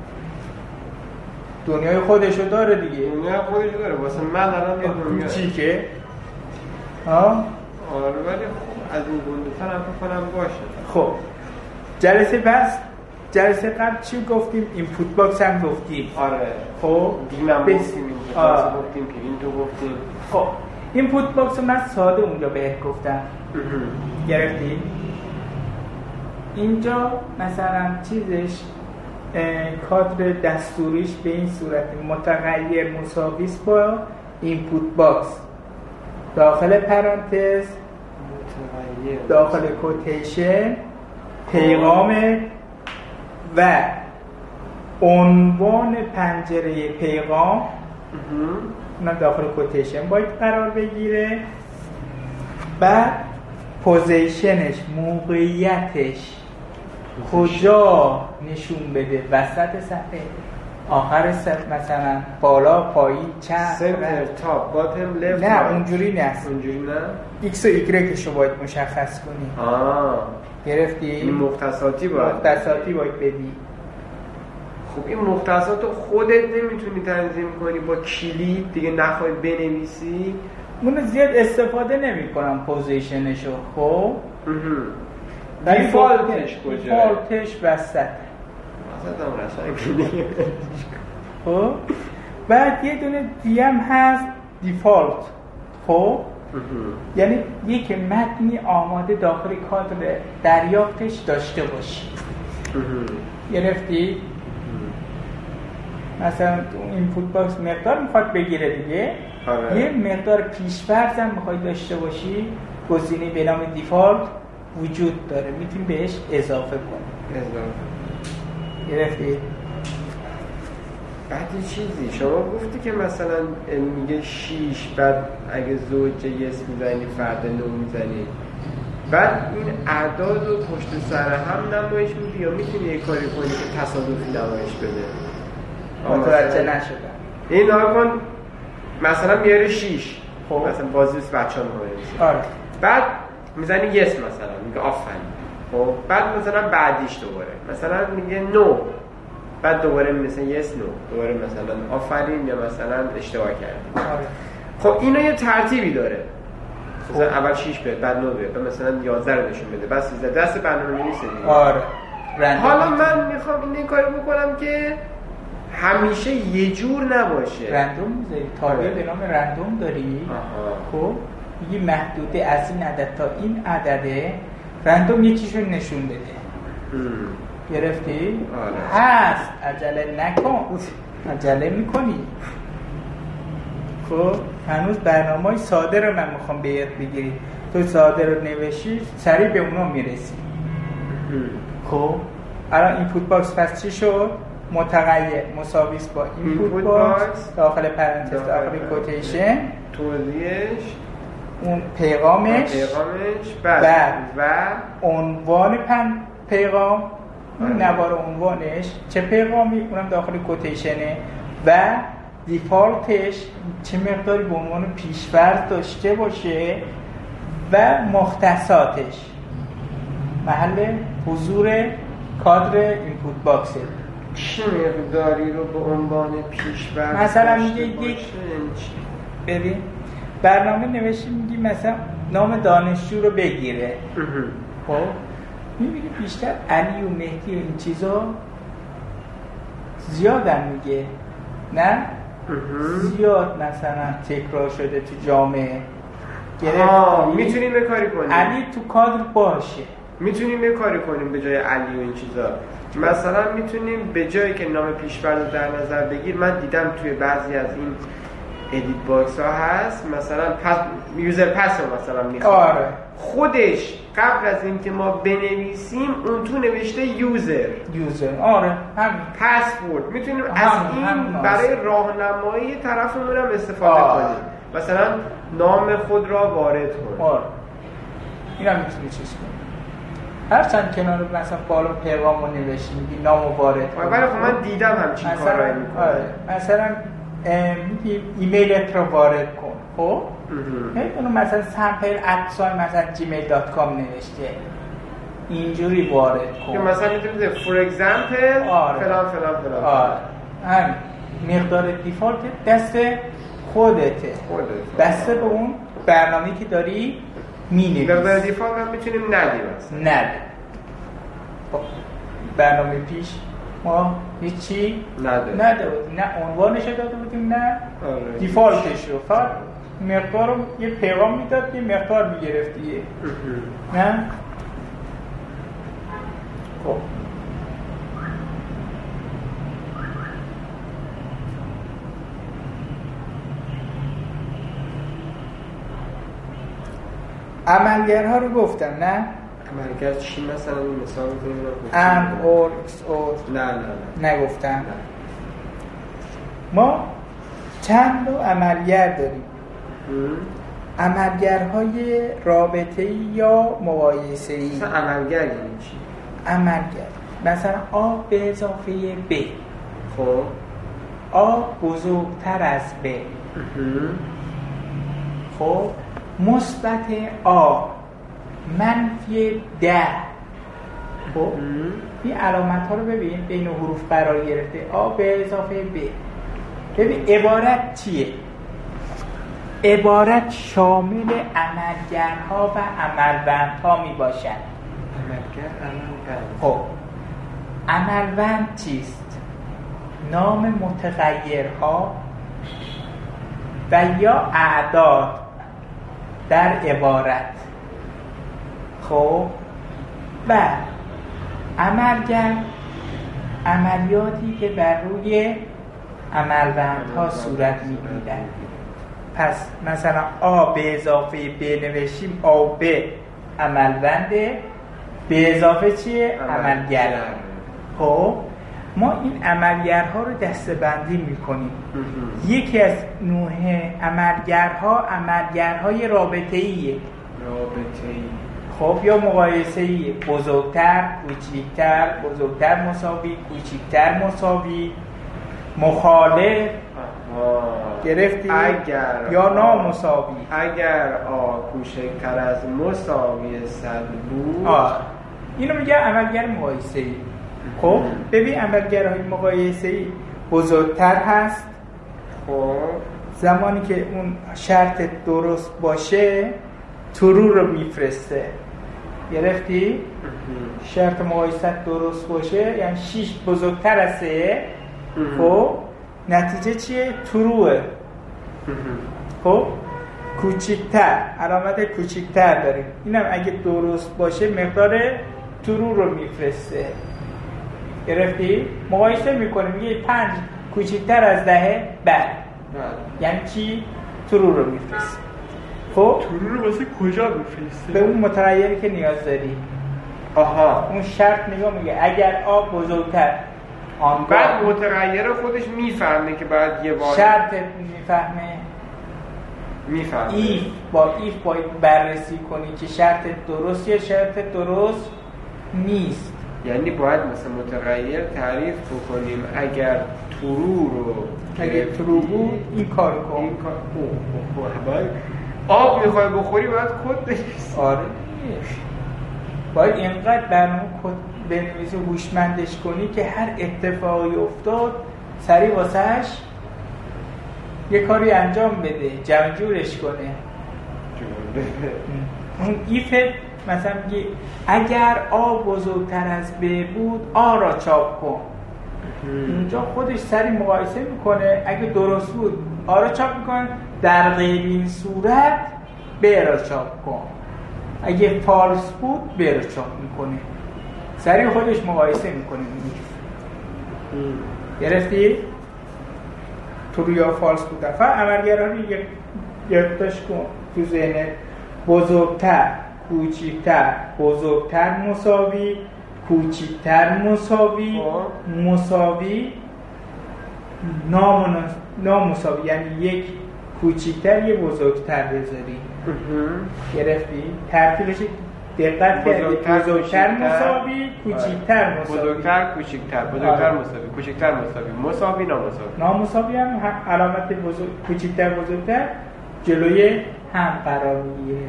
دنیای خودشو داره دیگه. دنیای خودشو داره واسه من الان یه دنیا کوچیکه. ها آره ولی خب از این گنده‌تر هم فکر کنم باشه. خب جلسه پس جلسه قبل چی گفتیم؟ اینپوت باکس هم گفتیم. آره خب دیمم گفتیم اینپوت باکس گفتیم که این تو گفتیم. خب اینپوت باکس من ساده اونجا بهت گفتم. گرفتی؟ اینجا مثلا چیزش کادر دستوریش به این صورت متغیر مساوی است با اینپوت باکس داخل پرانتز داخل کوتیشن پیغام و عنوان پنجره پیغام اونم داخل کوتیشن باید قرار بگیره. بعد پوزیشنش موقعیتش کجا نشون بده، وسط صفحه، آخر صفحه، مثلا بالا، پایین، چپ، سنتر، تاپ، باتم، لفت. نه اونجوری نیست. اونجوری نه. ایکس و ایگرگش رو باید مشخص کنی. آه گرفتی؟ این مختصاتی باید مختصاتی باید بدی. خب این مختصات رو خودت نمیتونی تنظیم کنی با کلید دیگه، نخوای بنویسی. اونو زیاد استفاده نمی کنم پوزیشنشو. خب دیفالتش کجا؟ دیفالتش وسط. مثلا قشنگ. خب بعد یه دونه دی ام هست دیفالت. خب یعنی یک متنی آماده داخل کادر دریافتش داشته باشی. گرفتی؟ مثلا تو اینپوت باکس مقدار میخواد بگیره دیگه. آره. یه مقدار پیش‌فرض هم میخوای داشته باشی، گزینه به نام دیفالت وجود داره، میتونی بهش اضافه کنی. اضافه. گرفتی؟ بعد یه چیزی شما گفتی که مثلا میگه شیش، بعد اگه زوج یس میزنی فرد نو میزنی، بعد این اعداد رو پشت سر هم نمایش میدی یا میتونی یه کاری کنی که تصادفی نمایش بده؟ متوجه نشدم. این آقا مثلا میاره شیش، خب مثلا بازی است بچه‌ها می‌کنه. آره. بعد میزنی یس مثلا، میگه آفرین. خب بعد مثلا بعدیش دوباره مثلا میگه نو، بعد دوباره مثلا یس نو، دوباره مثلا آفرین یا مثلا اشتباه کردی. آره. خب اینا یه ترتیبی داره. مثلا اول شیش بیاد، بعد نو بیاد، بعد مثلا یازده رو نشون بده، بعد سیزده. دست برنامه‌نویس دیگه. آره. حالا من میخوام این کارو بکنم که همیشه یه جور نباشه. رندوم میذاری، تابع به نام رندوم داری. خب میگی محدوده از این عدد تا این عدده، رندوم یه چیزو نشون بده. ام. گرفتی؟ آره. هست عجله نکن. عجله میکنی. خب هنوز برنامه‌های ساده رو من میخوام به یاد بگیری. تو ساده رو نوشی سریع به اونا میرسی. خب الان اینپوت باکس پس چی شد؟ متغیر مساوی است با اینپوت باکس داخل پرانتز داخل کوتیشن، توضیحش، اون پیغامش، پیغامش بعد و عنوان پن پیغام، اون نوار عنوانش چه پیغامی، اونم داخل کوتیشنه، و دیفالتش چه مقداری به عنوان پیش‌فرض داشته باشه، و مختصاتش محل حضور کادر اینپوت باکسه. چه مقداری رو به عنوان پیش‌فرض مثلا میگه یک ببین برنامه نوشتی، میگی مثلا نام دانشجو رو بگیره. خب میبینی بیشتر علی و مهدی و این چیزا زیادن میگه، نه؟ زیاد مثلا تکرار شده تو جامعه. گرفتی؟ میتونیم یه کاری کنیم علی تو کادر باشه. میتونیم یه کاری کنیم به جای علی و این چیزا. مثلا میتونیم به جایی که نام پیش‌فرض در نظر بگیر، من دیدم توی بعضی از این ادیت باکس ها هست، مثلا پس یوزر پس رو مثلا میخواد. آره. خودش قبل از اینکه ما بنویسیم اون تو نوشته یوزر یوزر آره همین پسورد. میتونیم از این برای راهنمایی طرفمون هم استفاده آره. کنیم. مثلا نام خود را وارد کن. آره. این هم میتونی چیز کنی. هرچند کنار مثلا بالا پیغام رو نوشتی میگی نام وارد کن. ولی خب من دیدم همچین کارایی میکنه. آره. مثلا میگی ایمیلت رو وارد کن. خب اونو مثلا سمپل ادساین مثلا جیمیل دات کام نوشته، اینجوری وارد کن. که مثلا میتونید فور اگزمپل آره. فلان فلان فلان. آره. همین مقدار دیفالت دست خودته. خودت. بسته به اون برنامه‌ای که داری می‌نویسی. مقدار دیفالت هم میتونیم ندیم اصلا. نده. برنامه پیش ما هیچی نده. نده بودیم. نه عنوانش رو داده بودیم، نه آره. دیفالتش رو. فقط مقدار رو یه پیغام میداد، یه مقدار میگرفتی. نه؟ خب عملگرها رو گفتم نه؟ عملگر چی مثلا این مثال بکنیم؟ and or x or نه نه نه نگفتم نه. ما چند نوع عملگر داریم. عملگرهای رابطه‌ای یا مقایسه‌ای. مثلا عملگر یعنی چی؟ عملگر مثلا آ به اضافه ب، خب آ بزرگتر از ب، خب مثبت آ منفی ده. خب این علامت ها رو ببین بین حروف قرار گرفته، آ به اضافه ب. ببین عبارت چیه؟ عبارت شامل عملگرها و عملبندها می باشد. عملگر عملبند. خب عملبند چیست؟ نام متغیرها و یا اعداد در عبارت. خب و عملگر عملیاتی که بر روی عملبندها صورت می‌گیرد. پس مثلا آ به اضافه ب نوشیم، آ ب عملبنده، به اضافه چیه؟ عملگر. خب ما این عملگرها رو دسته‌بندی می‌کنیم. یکی از نوع عملگرها عملگرهای رابطه‌ایه. رابطه‌ای. خب یا مقایسه‌ای، بزرگتر، کوچکتر، بزرگتر مساوی، کوچکتر مساوی، مخالف. گرفتی؟ اگر یا نامساوی. اگر آ کوچکتر از مساوی صد بود. آه. اینو میگه عملگر مقایسه‌ای. خب ببین عملگرهای مقایسه‌ای بزرگتر هست. خب زمانی که اون شرط درست باشه ترو رو میفرسته. گرفتی؟ شرط مقایسه درست باشه یعنی شش بزرگتر از سه. خب نتیجه چیه؟ تروه. خب کوچکتر، علامت کوچکتر داریم، اینم اگه درست باشه مقدار ترو رو میفرسته. گرفتی؟ مقایسه میکنیم میگه پنج کوچکتر از دهه بله. یعنی چی؟ ترو رو میفرسته. خب ترو رو واسه کجا میفرسته؟ به اون متغیری که نیاز داری. آها اون شرط نگاه میگه اگر آ بزرگتر آن بعد متغیر خودش میفهمه که بعد یه بار شرط میفهمه میفهمه ایف با ایف باید بررسی کنی که شرط درست یا شرط درست نیست. یعنی باید مثلا متغیر تعریف بکنیم اگر ترو رو اگه ترو بود این کار کن این کار باید آب میخوای بخوری باید کد بنویسی. آره باید اینقدر برنامه کد بنویسی هوشمندش کنی که هر اتفاقی افتاد سریع واسهش یه کاری انجام بده، جمع جورش کنه. اون ایف مثلا میگه اگر آ بزرگتر از ب بود آ را چاپ کن. اینجا خودش سریع مقایسه میکنه، اگه درست بود آ را چاپ میکنه، در غیر این صورت ب را چاپ کن. اگه فالس بود ب را چاپ میکنه. سریع خودش مقایسه میکنه. گرفتی؟ ترو یا فالس بود. فقط عملگرها رو یادداشت کن تو ذهنت. بزرگتر، کوچکتر، بزرگتر مساوی، کوچکتر مساوی، مساوی، نامساوی. یعنی یک کوچکتر یه بزرگتر بذاری. گرفتی؟ ترتیبش دقت کردی؟ بزرگتر مساوی، کوچکتر مساوی. بزرگتر کوچکتر، بزرگتر مساوی، کوچکتر مساوی، مساوی نامساوی. نامساوی هم علامت بزرگ کوچکتر بزرگتر جلوی هم قرار میگیره.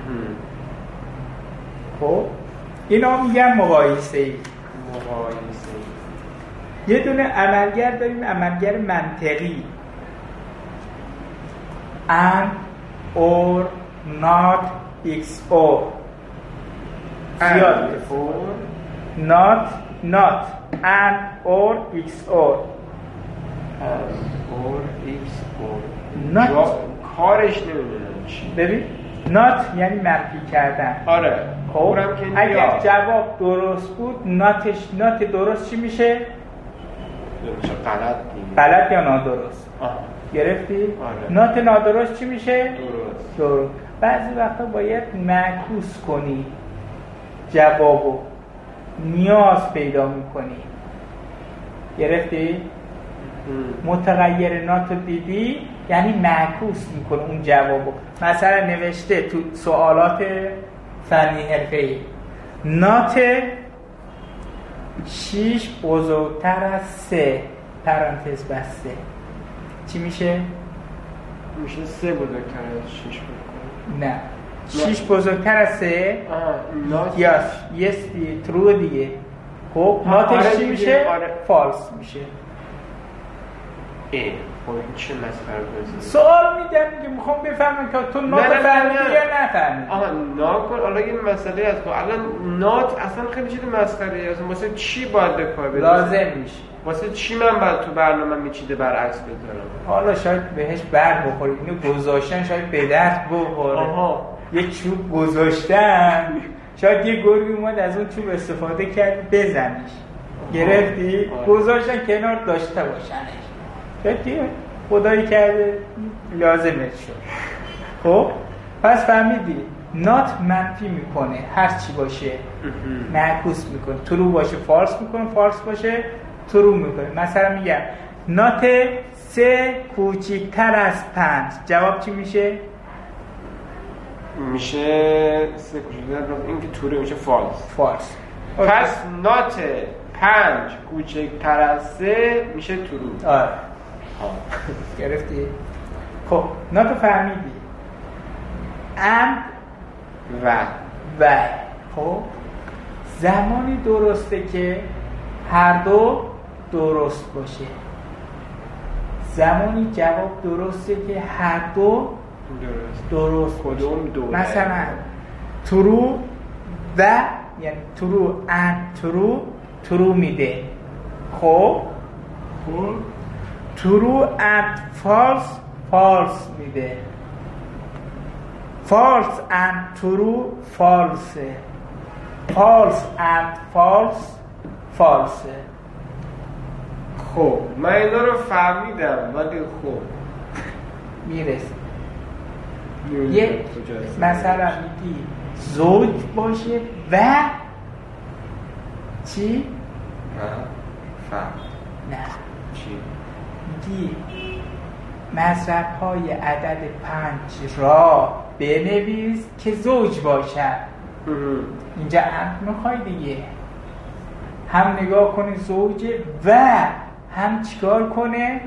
خب اینا میگن مقایسه‌ای. مقایسه. یه دونه عملگر داریم، عملگر منطقی. and or not x or زیاد not not and or x or and or x or not کارش نمیدونم چی. ببین not یعنی منفی کردن. آره خب اگر جواب درست بود ناتش نات درست چی میشه؟ غلط غلط یا نادرست. آه. گرفتی؟ آره. نات نادرست چی میشه؟ درست. درست. بعضی وقتا باید معکوس کنی جوابو، نیاز پیدا میکنی. گرفتی؟ متغیر ناتو دیدی یعنی معکوس میکنه اون جوابو. مثلا نوشته تو سوالات فنی حرفه‌ای نات شیش بزرگتر از سه پرانتز بسته، چی میشه؟ میشه سه بزرگتر از شیش بکنه. نه شیش بزرگتر از سه نات یاس یس دیگه ترو دیگه. خب ناتش آره چی میشه؟ آره. فالس میشه. ای خب این چه مسخره بازی؟ سوال میدم که میخوام بفهمم که تو نات فهمیدی یا نفهمیدی. آها ناکن. حالا یه مسئله از تو الان نات اصلا خیلی چیز مسخره ای. اصلا واسه چی باید به کار ببری؟ لازم میشه. واسه چی من باید تو برنامه میچیده برعکس بذارم؟ حالا شاید بهش بر بخوری، اینو گذاشتن شاید به دست بخوره. آها یه چوب گذاشتن شاید یه گرگی اومد از اون چوب استفاده کرد بزنیش. گرفتی؟ گذاشتن کنار داشته باشنش. شاید که خدایی کرده لازمه شد. خب پس فهمیدی نات منفی میکنه هر چی باشه، معکوس میکنه. ترو باشه فالس میکنه، فالس باشه ترو میکنه. مثلا میگم نات سه کوچکتر از پنج، جواب چی میشه؟ میشه سه کوچکتر از این که ترو میشه فالس. فالس. پس نات پنج کوچکتر از سه میشه ترو. آره گرفتی؟ خب ناتو فهمیدی اند و و خب زمانی درسته که هر دو درست باشه. زمانی جواب درسته که هر دو درست درست کدوم دو؟ مثلا ترو و یعنی ترو اند ترو ترو میده. خب خب true and false false میده. false and true false. false and false false. خب من اینا رو فهمیدم ولی خب میرسه یک مثلا میگی زوج باشه و چی؟ فهم نه چی؟ میگی مصرف های عدد پنج را بنویس که زوج باشد. اینجا هم میخوای دیگه هم نگاه کنه زوجه و هم چیکار کنه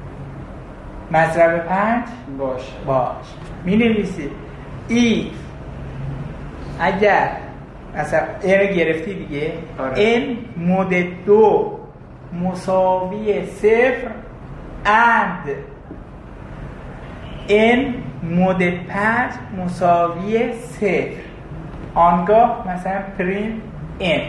مصرف پنج باشه باش. می نویسی ای اگر مثلا این گرفتی دیگه آره. این مود دو مساوی صفر اند این مود پنج مساوی صفر آنگاه مثلا پرینت این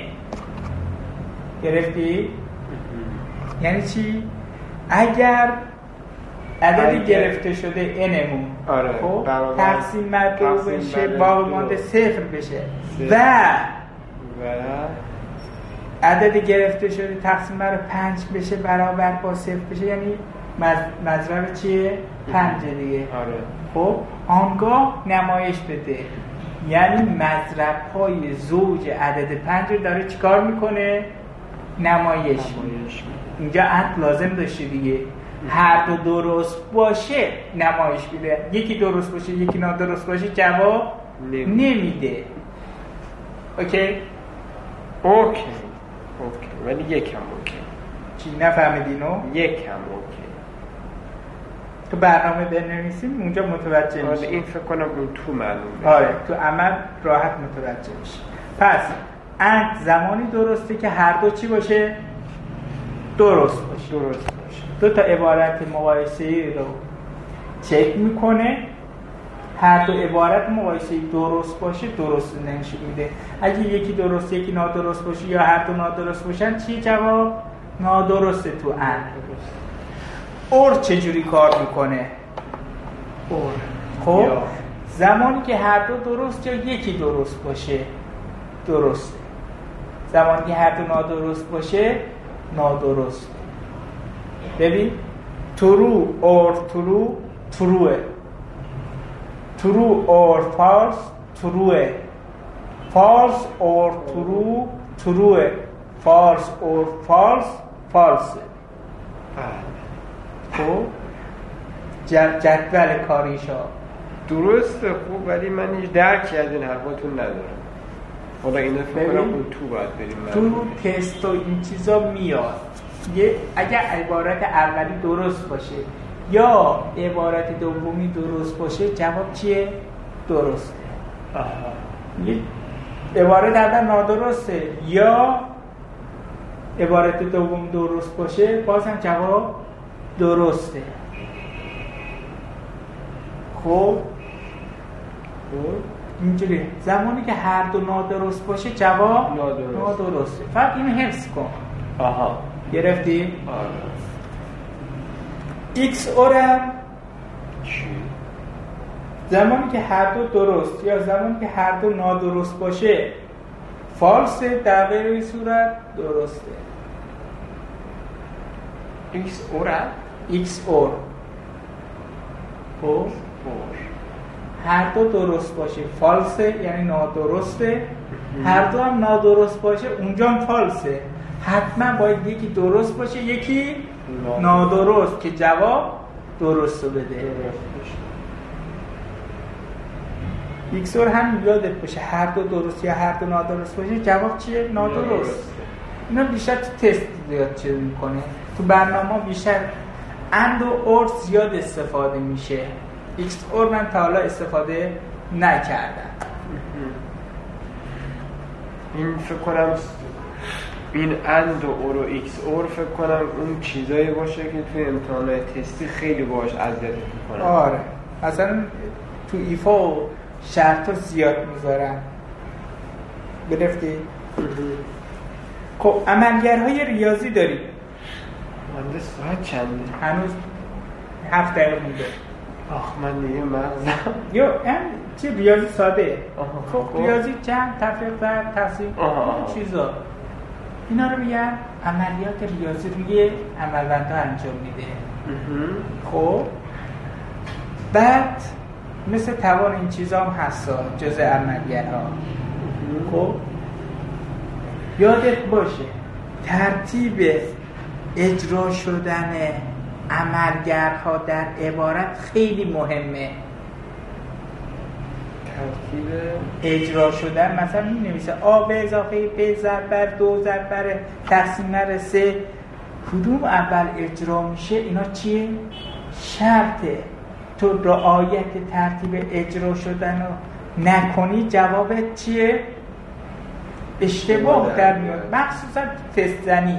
گرفتی؟ یعنی چی؟ اگر عددی گرفته شده انمون آره. خب تقسیم بر دو بشه باقی مانده صفر بشه و و عددی گرفته شده تقسیم بر پنج بشه برابر با صفر بشه یعنی مضرب چیه؟ پنج دیگه. آره. خب آنگاه نمایش بده یعنی مضرب های زوج عدد پنج رو داره چیکار میکنه؟ نمایش, نمایش. اینجا اند لازم داشته دیگه هر دو درست باشه نمایش میده. یکی درست باشه یکی نادرست باشه جواب نمیده. اوکی؟ اوکی اوکی ولی یکم اوکی. چی نفهمیدینو؟ یکم اوکی. تو برنامه بنویسیم اونجا متوجه میشی. این فکر کنم اون تو معلومه. آره تو عمل راحت متوجه میشی. پس اند زمانی درسته که هر دو چی باشه؟ درست باشه. درست باشه. دو تا عبارت مقایسه‌ای رو چک میکنه. هر دو عبارت مقایسه‌ای درست باشه درست نشون میده. اگه یکی درست یکی نادرست باشه یا هر دو نادرست باشن چی جواب؟ نادرسته تو اند. اور چجوری کار میکنه؟ اور خب زمانی که هر دو درست یا یکی درست باشه درسته. زمانی که هر دو نادرست باشه نادرسته. ببین true or true trueه. true or false true false or true true false or false false. خب جدول کاریشا درسته خوب، ولی من هیچ درکی از این حرفاتون ندارم. حالا اینو فکر کنم اون تو باید بریم تو تست و این چیزا میاد. یه اگر عبارت اولی درست باشه یا عبارت دومی درست باشه جواب چیه؟ درسته. آها. یه عبارت اول نادرسته یا عبارت دوم درست باشه بازم جواب درسته. خب اینجوری زمانی که هر دو نادرست باشه جواب نادرست. نادرسته. فقط اینو حفظ کن. آها گرفتی؟ آره. ایکس اورم چی؟ زمانی که هر دو درست یا زمانی که هر دو نادرست باشه فالس، در غیر این صورت درسته. ایکس اورم ایکس اور خب هر دو درست باشه فالسه یعنی نادرسته، هر دو هم نادرست باشه اونجا هم فالسه. حتما باید یکی درست باشه یکی نادرست که جواب درست رو بده. ایکس اور هم یادت باشه هر دو درست یا هر دو نادرست باشه جواب چیه؟ نادرست. اینا بیشتر تو تست زیاد چیز میکنه، تو برنامه بیشتر اند و اور زیاد استفاده میشه. ایکس اور من تا حالا استفاده نکردم. این فکر کنم این اند و اور و ایکس اور فکر کنم اون چیزایی باشه که توی امتحانات تستی خیلی باهاش اذیت میکنن. آره اصلا تو ایفا و شرطا زیاد میذارن. گرفتی؟ خب عملگرهای ریاضی داریم. مهندس ساعت چنده؟ هنوز هفت دقیقه مونده. آخ من دیگه مغزم. یا این چه ریاضی ساده. آها. خب ریاضی جمع تفریق ضرب تقسیم این چیزا اینا رو میگن عملیات ریاضی روی عملبندها انجام میده. خب بعد مثل توان این چیزا هم هستا جزء عملگرها. خب یادت باشه ترتیب اجرا شدن عملگرها در عبارت خیلی مهمه. ترتیب اجرا شدن مثلا می نویسه آ به اضافه ب ضرب بر دو ضرب بر تقسیم بر سه، کدوم اول اجرا میشه اینا چیه؟ شرطه. تو رعایت ترتیب اجرا شدن رو نکنی جوابت چیه؟ اشتباه در میاد، مخصوصا تست زنی.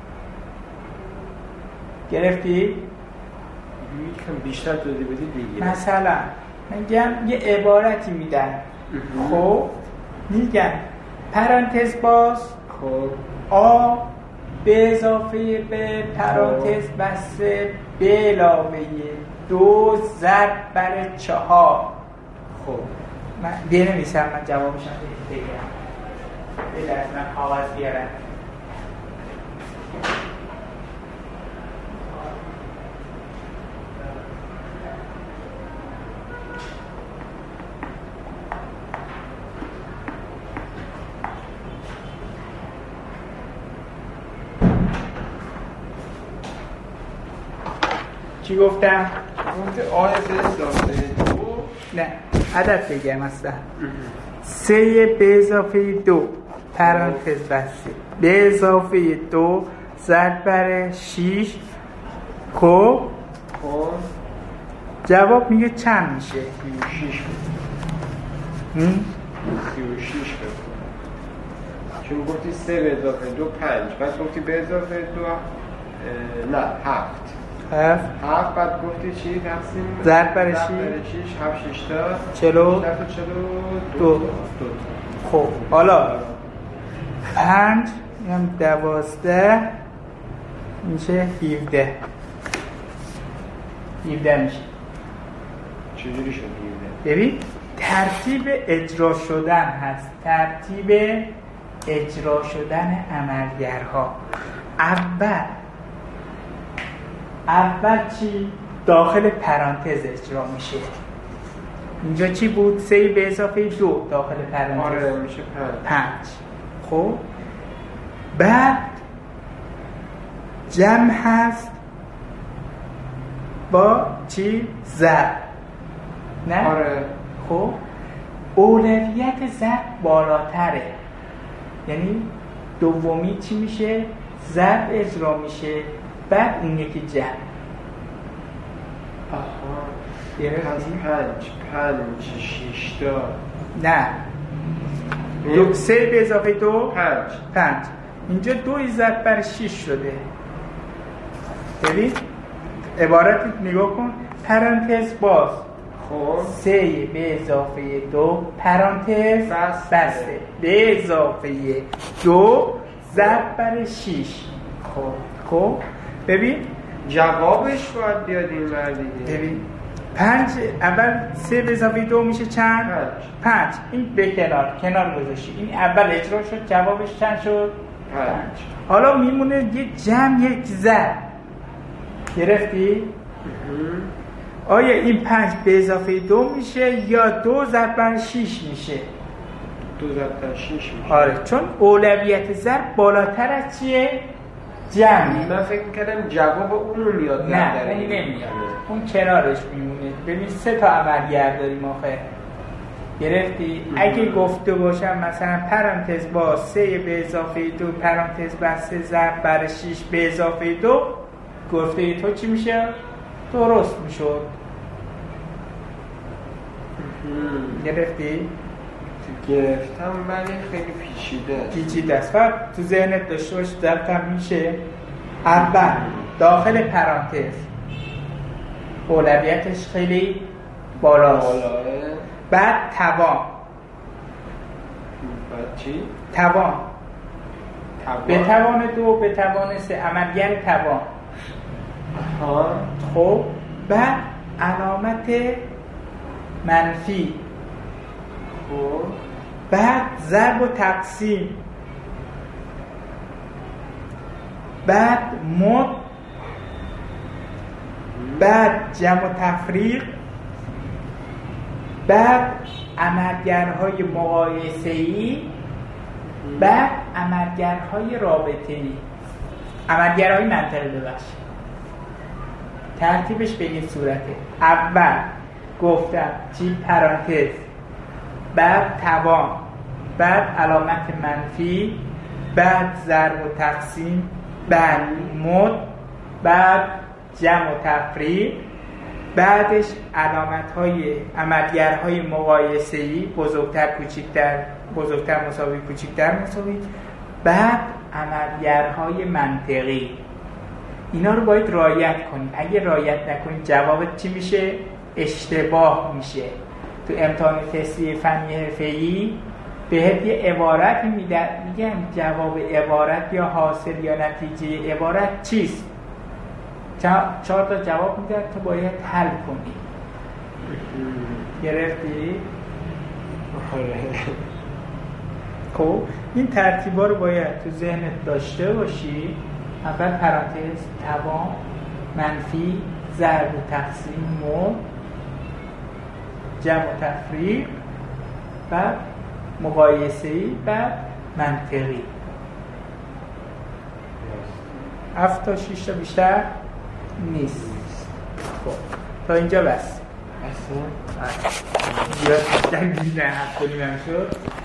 گرفتی؟ یکم بیشتر توضیح بدی دیگه. مثلا میگم یه عبارتی میدن، خب میگن پرانتز باز خب آ به اضافه به پرانتز بسته به علاوه دو ضرب بر چهار. خب من بنویسم من جوابشم بگم. بذار من کاغذ بیارم. چی گفتم؟ گفته آی به اضافه دو نه عدد بگم اصلا سه به اضافه دو پرانتز بسته به اضافه دو ضرب بر شیش. خب خب جواب میگه چند میشه؟ سی و شیش سی و شیش بکنم چون گفتی سه به اضافه دو پنج، بعد گفتی به اضافه دو اه، نه هفت هفت هفت بعد گفتی چی؟ تقسیم ضرب بر شیش هفت شیش تا چلو دو دو. خب حالا پنج هم دوازده میشه هیوده هیوده میشه. چجوری شد هیوده؟ ببین ترتیب اجرا شدن هست، ترتیب اجرا شدن عملگرها. اول اول چی؟ داخل پرانتز اجرا میشه. اینجا چی بود؟ سه به اضافه دو داخل پرانتز. آره میشه پنج. پنج. خب بعد جمع هست با چی؟ ضرب. نه؟ آره. خب اولویت ضرب بالاتره، یعنی دومی چی میشه؟ ضرب اجرا میشه، بعد اون یکی جمع. آها. گرفتی؟ پس پنج پنج شیش تا. نه دو سه به اضافه دو پنج. پنج. اینجا دو ضرب بر شیش شده. ببین عبارت نگاه کن، پرانتز باز، خب سه به اضافه دو پرانتز بسته, بسته. به اضافه دو ضرب بر شیش. خب خب ببین جوابش باید بیاد این ور دیگه. ببین پنج اول سه به اضافه دو میشه چند؟ پنج. پنج. این به کنار کنار گذاشتی، این اول اجرا شد، جوابش چند شد؟ پنج. پنج. حالا میمونه یک جمع یک ضرب. گرفتی؟ آیا این پنج به اضافه دو میشه یا دو ضرب بر شیش میشه؟ دو ضرب در شیش میشه. آره، چون اولویت ضرب بالاتر از چیه؟ جمعی. من فکر می‌کردم جواب اونو میاد. نه اون نمیاد، اون کنارش میمونه. ببین سه تا عملگر داریم آخه. گرفتی؟ اگه گفته باشم مثلا پرانتز با سه به اضافه دو پرانتز بسته ضرب بر شیش به اضافه دو، گفته تو چی میشه؟ درست میشد. گرفتی؟ گرفتم ولی خیلی پیچیده است. پیچیده است. فقط تو ذهنت داشته باش ضرب میشه اول داخل پرانتز اولویتش خیلی بالاست. بالاه. بعد توان. بعد چی؟ توان. توان. به توان دو به توان سه، عملگر توان. ها. خب بعد علامت منفی. خب بعد ضرب و تقسیم. بعد مد. بعد جمع و تفریق. بعد عملگرهای مقایسه‌ای. بعد عملگرهای رابطه‌ای. عملگرهای منطقی ببخشید. ترتیبش به این صورته. اول گفتم چی؟ پرانتز، بعد توان، بعد علامت منفی، بعد ضرب و تقسیم، بعد مد، بعد جمع و تفریق، بعدش علامت های عملگرهای مقایسه‌ای، بزرگتر کوچکتر، بزرگتر مساوی کوچکتر مساوی، بعد عملگرهای منطقی. اینا رو باید رعایت کنید. اگه رعایت نکنید جوابت چی میشه؟ اشتباه میشه. تو امتحان تستی فنی حرفه‌ای بهت یه عبارت میدن، میگن جواب عبارت یا حاصل یا نتیجه عبارت چیست؟ چهار تا جواب میدن، تو باید حل کنی. گرفتی؟ خب این ترتیبا رو باید تو ذهنت داشته باشی. اول پرانتز، توان، منفی، ضرب و تقسیم، مد، جمع و تفریق، بعد مقایسه‌ای، بعد منطقی. هفت تا شش تا بیشتر نیست. خب تا اینجا بس. اصلا زیاد بیشتر نیست. نه هفت کنیم هم شد.